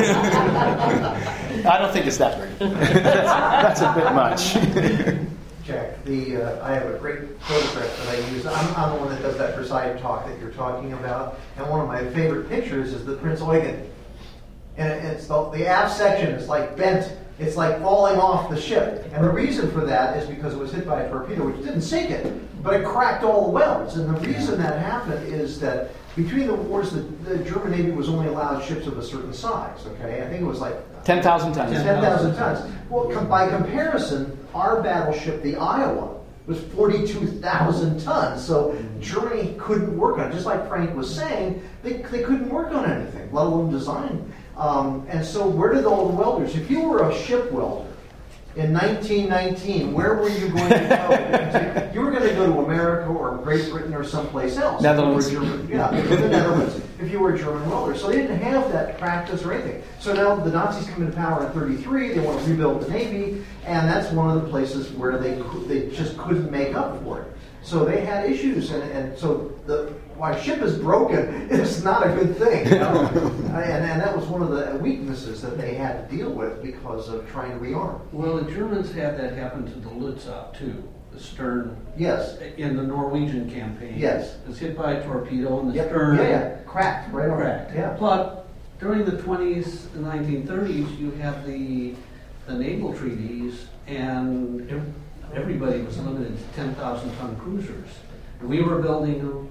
I don't think it's that great. That's a bit much. Jack, I have a great photograph that I use. I'm the one that does that Versailles talk that you're talking about, and one of my favorite pictures is the Prince Eugen. And it's the aft section is like bent. It's like falling off the ship. And the reason for that is because it was hit by a torpedo, which didn't sink it, but it cracked all the welds. And the reason that happened is that between the wars, the German Navy was only allowed ships of a certain size, okay? I think it was like 10,000 tons. 10,000 tons. Well, by comparison, our battleship, the Iowa, was 42,000 tons. So Germany couldn't work on it. Just like Frank was saying, they couldn't work on anything, let alone design. And so where did all the welders, if you were a ship welder in 1919, where were you going to go? You were going to go to America or Great Britain or someplace else. Netherlands. The Netherlands, if you were a German welder. So they didn't have that practice or anything. So now the Nazis come into power in 1933, they want to rebuild the Navy, and that's one of the places where they just couldn't make up for it. So they had issues, and so why a ship is broken is not a good thing. And that was one of the weaknesses that they had to deal with because of trying to rearm. Well, the Germans had that happen to the Lützow, too. The stern. Yes. In the Norwegian campaign. Yes. It was hit by a torpedo and the stern. Yeah. Cracked. Right on. Cracked. Yeah. But during the 20s and 1930s, you had the naval treaties, and everybody was limited to 10,000-ton cruisers. And we were building them.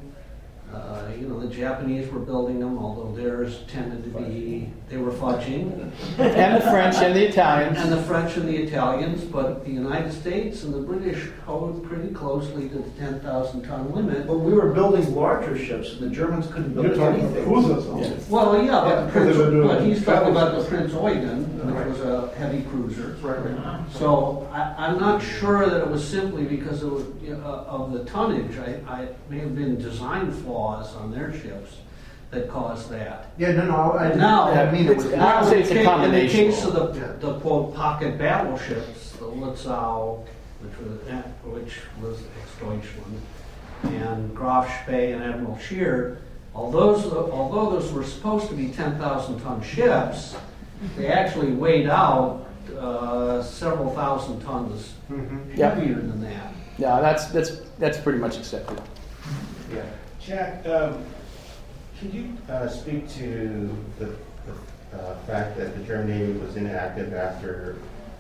The Japanese were building them, although theirs tended to be, they were fudging. And the French and the Italians. And the French and the Italians, but the United States and the British held pretty closely to the 10,000-ton limit. But we were building larger ships, and the Germans couldn't build anything. Cruisers. Well, yeah, but he's talking about the battles. Prince Eugen, which was a heavy cruiser. Right. So I'm not sure that it was simply because of the tonnage. I may have been design flaws on their ships that caused that. Yeah, no, I mean it was. I would say it's a combination. In the case of the quote pocket battleships, the Lützow, which was ex-Deutschland, and Graf Spee and Admiral Scheer, although those were supposed to be 10,000-ton ships, they actually weighed out several thousand tons heavier than that. Yeah, that's pretty much accepted. Yeah. Jack, can you speak to the fact that the German Navy was inactive after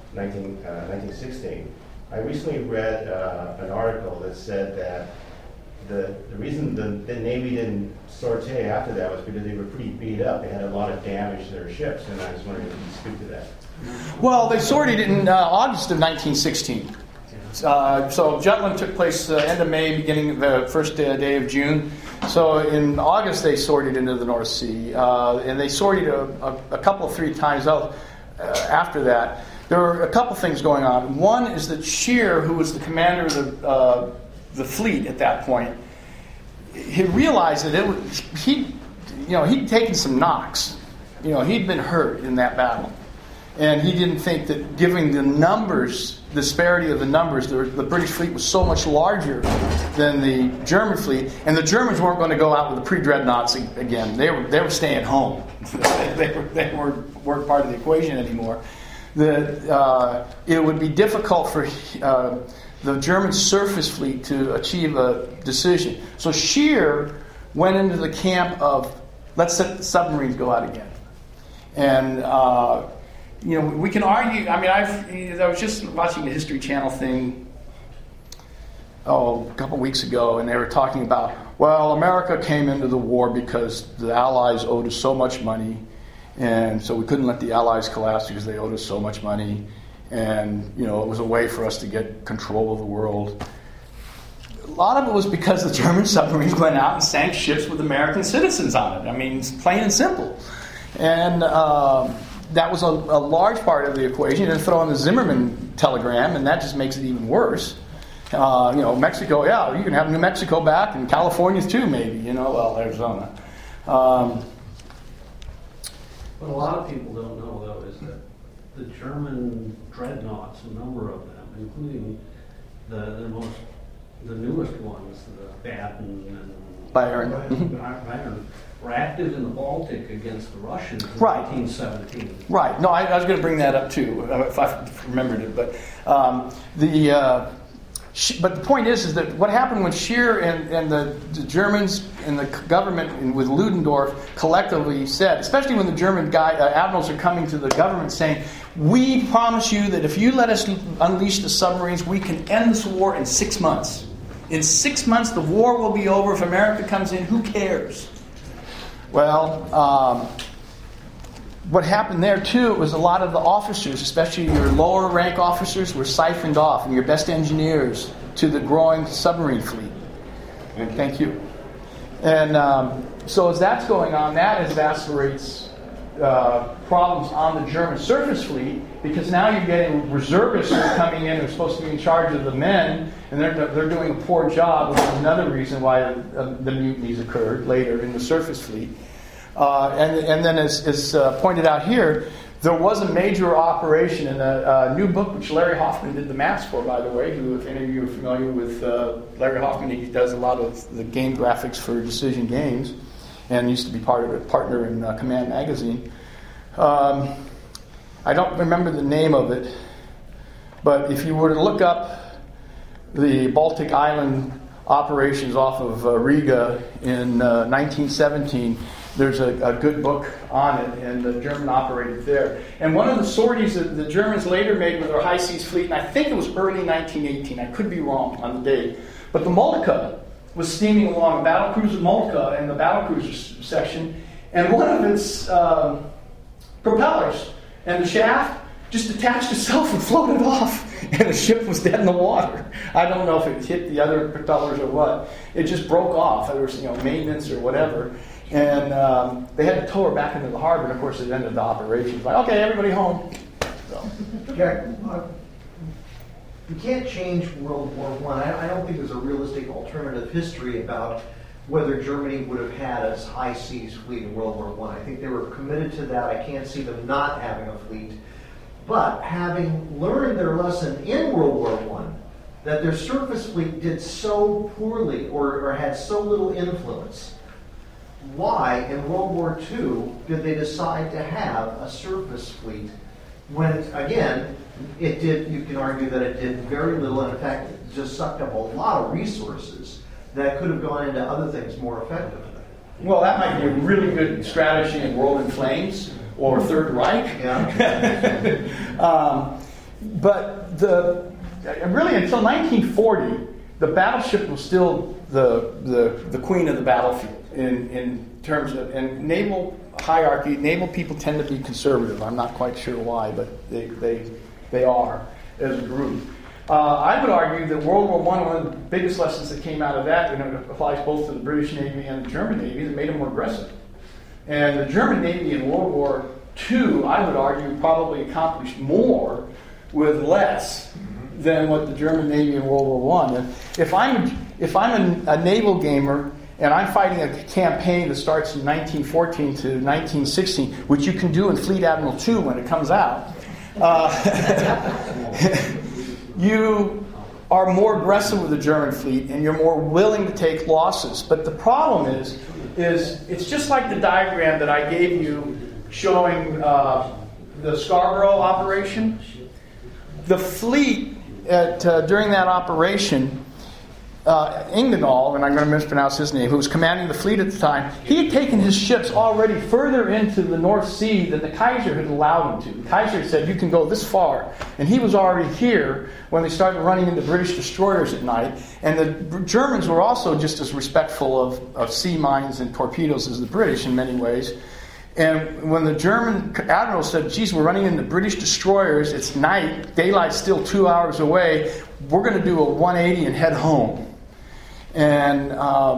1916? I recently read an article that said that the reason the Navy didn't sortie after that was because they were pretty beat up. They had a lot of damage to their ships, and I was wondering if you could speak to that. Well, they sorted in August of 1916. So Jutland took place end of May, beginning of the first day of June. So in August they sortied into the North Sea, and they sortied three times out after that. There were a couple things going on. One is that Scheer, who was the commander of the fleet at that point, he realized that he'd taken some knocks. He'd been hurt in that battle. And he didn't think that, given the numbers, disparity of the numbers, the British fleet was so much larger than the German fleet, and the Germans weren't going to go out with the pre-dreadnoughts again. They were staying home. they weren't part of the equation anymore. It would be difficult for the German surface fleet to achieve a decision. So Scheer went into the camp of, let's let the submarines go out again. And we can argue. I mean, I was just watching the History Channel thing a couple weeks ago, and they were talking about, well, America came into the war because the Allies owed us so much money, and so we couldn't let the Allies collapse because they owed us so much money, and it was a way for us to get control of the world. A lot of it was because the German submarines went out and sank ships with American citizens on it. I mean, it's plain and simple. And that was a large part of the equation. And throw in the Zimmerman telegram, and that just makes it even worse. Mexico, yeah, you can have New Mexico back, and California too, maybe. Arizona. What a lot of people don't know, though, is that the German dreadnoughts, a number of them, including the newest ones, the Baden and Bayern, were active in the Baltic against the Russians in 1917. Right. No, I was going to bring that up too, if I remembered it. But but the point is that what happened when Scheer and the Germans and the government with Ludendorff collectively said, especially when the German admirals are coming to the government saying, we promise you that if you let us unleash the submarines, we can end this war in 6 months. In 6 months, the war will be over. If America comes in, who cares? Well, what happened there, too, was a lot of the officers, especially your lower rank officers, were siphoned off, and your best engineers, to the growing submarine fleet. Thank you. And so as that's going on, that exacerbates problems on the German surface fleet, because now you're getting reservists who are coming in who are supposed to be in charge of the men, and they're doing a poor job, which is another reason why the mutinies occurred later in the surface fleet. And then as pointed out here, there was a major operation in a new book which Larry Hoffman did the maps for, by the way, who, if any of you are familiar with Larry Hoffman, he does a lot of the game graphics for Decision Games and used to be partner in Command Magazine. I don't remember the name of it, but if you were to look up the Baltic Island operations off of Riga in 1917, there's a good book on it, and the German operated there. And one of the sorties that the Germans later made with their high seas fleet, and I think it was early 1918, I could be wrong on the date, but the Moltke was steaming along, battlecruiser Moltke in the battlecruiser section, and one of its propellers and the shaft just detached itself and floated off, and the ship was dead in the water. I don't know if it hit the other propellers or what. It just broke off. There was maintenance or whatever. And they had to tow her back into the harbor, and of course it ended the operation. Like, okay, everybody home. So. Okay. You can't change World War I. I don't think there's a realistic alternative history about whether Germany would have had a high seas fleet in World War I. I think they were committed to that. I can't see them not having a fleet. But having learned their lesson in World War I, that their surface fleet did so poorly or had so little influence, why, in World War II, did they decide to have a surface fleet when, again, it did, you can argue that it did very little, and in fact, it just sucked up a lot of resources that could have gone into other things more effectively? Well, that might be a really good strategy in World in Flames or Third Reich. Yeah. But really, until 1940, the battleship was still the queen of the battlefield in terms of, and naval hierarchy. Naval people tend to be conservative. I'm not quite sure why, but they are as a group. I would argue that World War I, one of the biggest lessons that came out of that, and it applies both to the British Navy and the German Navy, that made them more aggressive. And the German Navy in World War II, I would argue, probably accomplished more with less than what the German Navy in World War I. And if I'm a naval gamer and I'm fighting a campaign that starts in 1914 to 1916, which you can do in Fleet Admiral 2 when it comes out, you are more aggressive with the German fleet and you're more willing to take losses. But the problem is it's just like the diagram that I gave you showing the Scarborough operation. The fleet during that operation, Ingdahl, and I'm going to mispronounce his name, who was commanding the fleet at the time, he had taken his ships already further into the North Sea than the Kaiser had allowed him to. The Kaiser said, you can go this far. And he was already here when they started running into British destroyers at night. And the Germans were also just as respectful of sea mines and torpedoes as the British in many ways. And when the German admiral said, geez, we're running into British destroyers, it's night, daylight's still 2 hours away, we're going to do a 180 and head home. And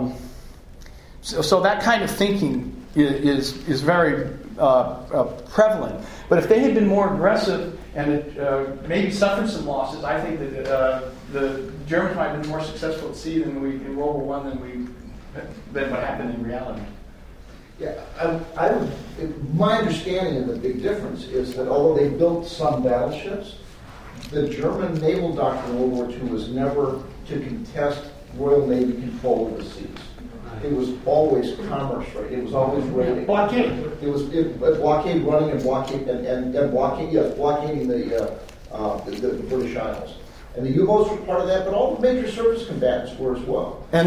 so that kind of thinking is very prevalent. But if they had been more aggressive and maybe suffered some losses, I think that the Germans might have been more successful at sea in World War I than what happened in reality. Yeah, my understanding of the big difference is that although they built some battleships, the German naval doctrine in World War II was never to contest Royal Navy control of the seas. It was always commerce, right? It was always raiding. Blockade. It was blockade running and blockade and blockade. Yes, blockading the British Isles. And the U-boats were part of that, but all the major surface combatants were as well. And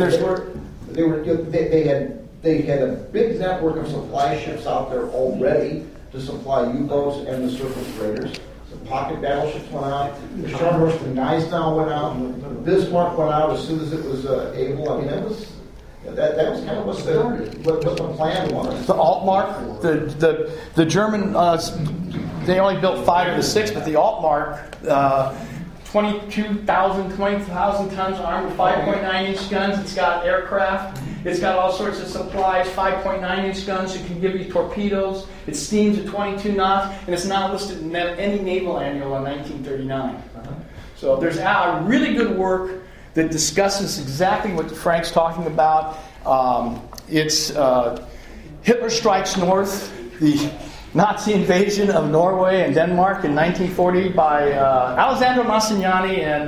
they had a big network of supply ships out there already to supply U-boats and the surface raiders. The pocket battleships went out. The Scharnhorst and Gneisenau went out. The Bismarck went out as soon as it was able. I mean, that was kind of what the plan was. The Altmark, the German, they only built 5 of the 6, but the Altmark, 20,000 tons armed with 5.9-inch guns. It's got aircraft. It's got all sorts of supplies, 5.9-inch guns. It can give you torpedoes. It steams at 22 knots, and it's not listed in any naval annual in 1939. So there's really good work that discusses exactly what Frank's talking about. It's Hitler Strikes North, the Nazi invasion of Norway and Denmark in 1940 by Alessandro Massignani and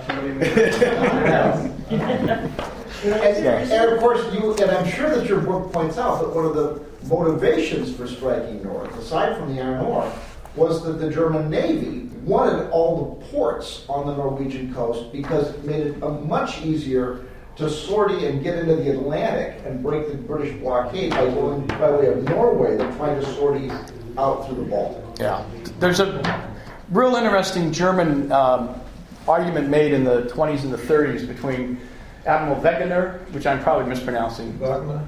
And of course, and I'm sure that your book points out that one of the motivations for striking north, aside from the iron ore, was that the German Navy wanted all the ports on the Norwegian coast because it made it much easier to sortie and get into the Atlantic and break the British blockade by going by way of Norway than trying to sortie out through the Baltic. Yeah. There's a real interesting German argument made in the 20s and the 30s between Admiral Wegener, which I'm probably mispronouncing. Wagner?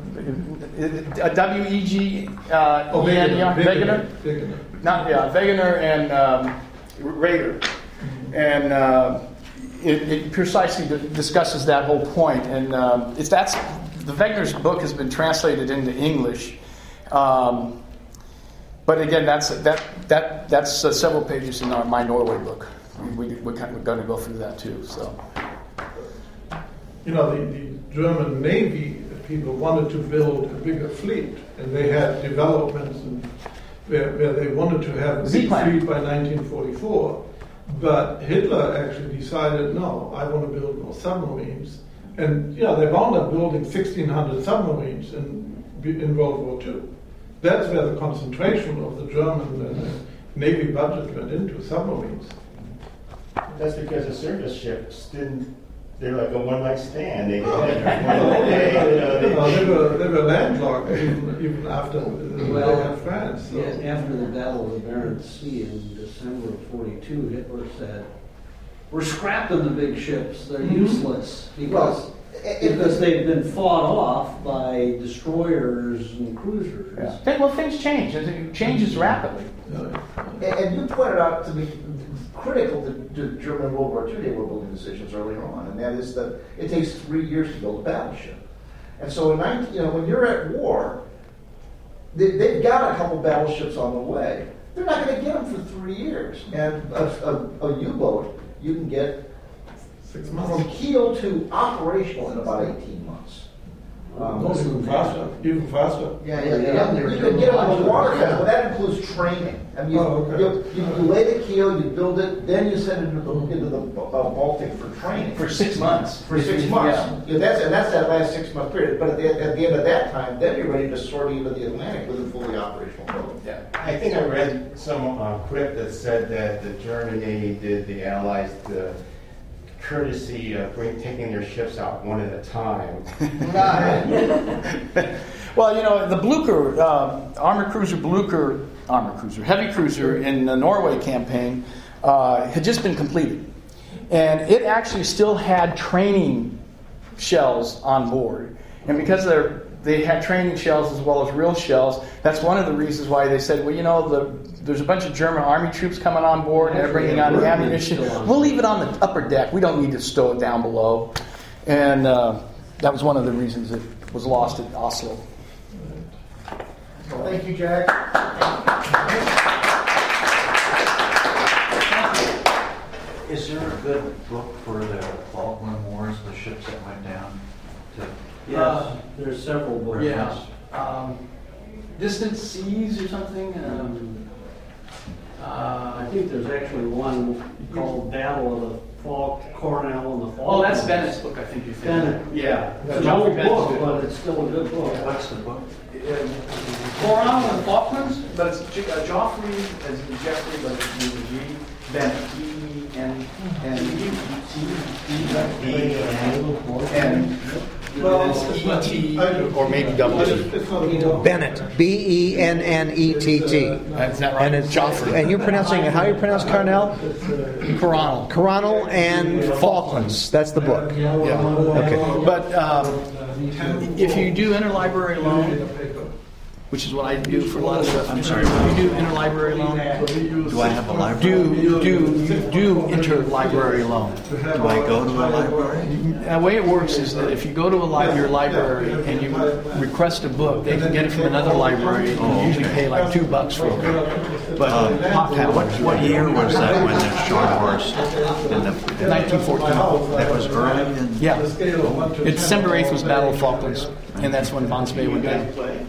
Wegener? Wegener and Raeder. And it precisely discusses that whole point. And the Wegener's book has been translated into English. But again, that's several pages in my Norway book. We're going to go through that too. So. You know, the German Navy people wanted to build a bigger fleet, and they had developments where they wanted to have a big fleet by 1944. But Hitler actually decided, no, I want to build more submarines. And they wound up building 1,600 submarines in World War II. That's where the concentration of the German Navy budget went into, submarines. That's because the surface ships they're like a one-night stand. They were landlocked even after the war in France. So. Yeah, after the Battle of the Barents Sea in December of 1942, Hitler said, "We're scrapping the big ships. They're useless because they've been fought off by destroyers and cruisers." Yeah. Well, things change. It changes rapidly. And you pointed out to me critical to German World War II naval building decisions earlier on, and that is that it takes 3 years to build a battleship. And so when you're at war, they've got a couple battleships on the way. They're not going to get them for 3 years. And a U-boat, you can get 6 months. from keel to operational in about 18 months. Even faster. Even faster. Yeah. You can get them on the watercraft, but that includes training. I mean, you lay the keel, you build it, then you send it into the Baltic for training. For 6 months. For 6 months. Yeah, that's that last 6 month period. But at the end of that time, then you're ready to sortie into the Atlantic with a fully operational boat. Yeah. I think I read some quip that said that the German Navy did the Allies the courtesy of taking their ships out one at a time. Well, the Blucher, armored cruiser Blucher, heavy cruiser in the Norway campaign had just been completed. And it actually still had training shells on board. And because they had training shells as well as real shells, that's one of the reasons why they said, well, there's a bunch of German army troops coming on board and they're bringing on the ammunition. We'll leave it on the upper deck. We don't need to stow it down below. And that was one of the reasons it was lost at Oslo. Well, thank you, Jack. Is there a good book for the Falkland Wars, the ships that went down? Yes, there's several books. Yeah. Distant Seas or something? I think there's actually one called Battle of the Cornell and the Falklands. Oh, that's Bennett's book, I think you think. Bennett. Yeah. It's an old book, but it's still a good book. What's the book? Cornell and Falklands, but it's Joffrey, as in Jeffrey, but it's with a G. Bennett, E-N-N-E-N. Well, it's E-T, or maybe double T. Bennett, Bennett. Is that right? And it's Joffrey. And you're pronouncing it. How do you pronounce Cornell? Coronel. Coronel and Falklands. That's the book. Yeah. Okay. But if you do interlibrary loan, which is what I do for a lot of stuff. I'm sorry. When you do interlibrary loan, Do I have a library? do interlibrary loan. Do I go to a library? The way it works is that if you go to your library and you request a book, they can get it from another library and you usually pay like $2 for it. But What year was that when the Short Horse and the 1914. that was early in Yeah. December 8th was Battle of Falklands, and that's when Von Spee went down.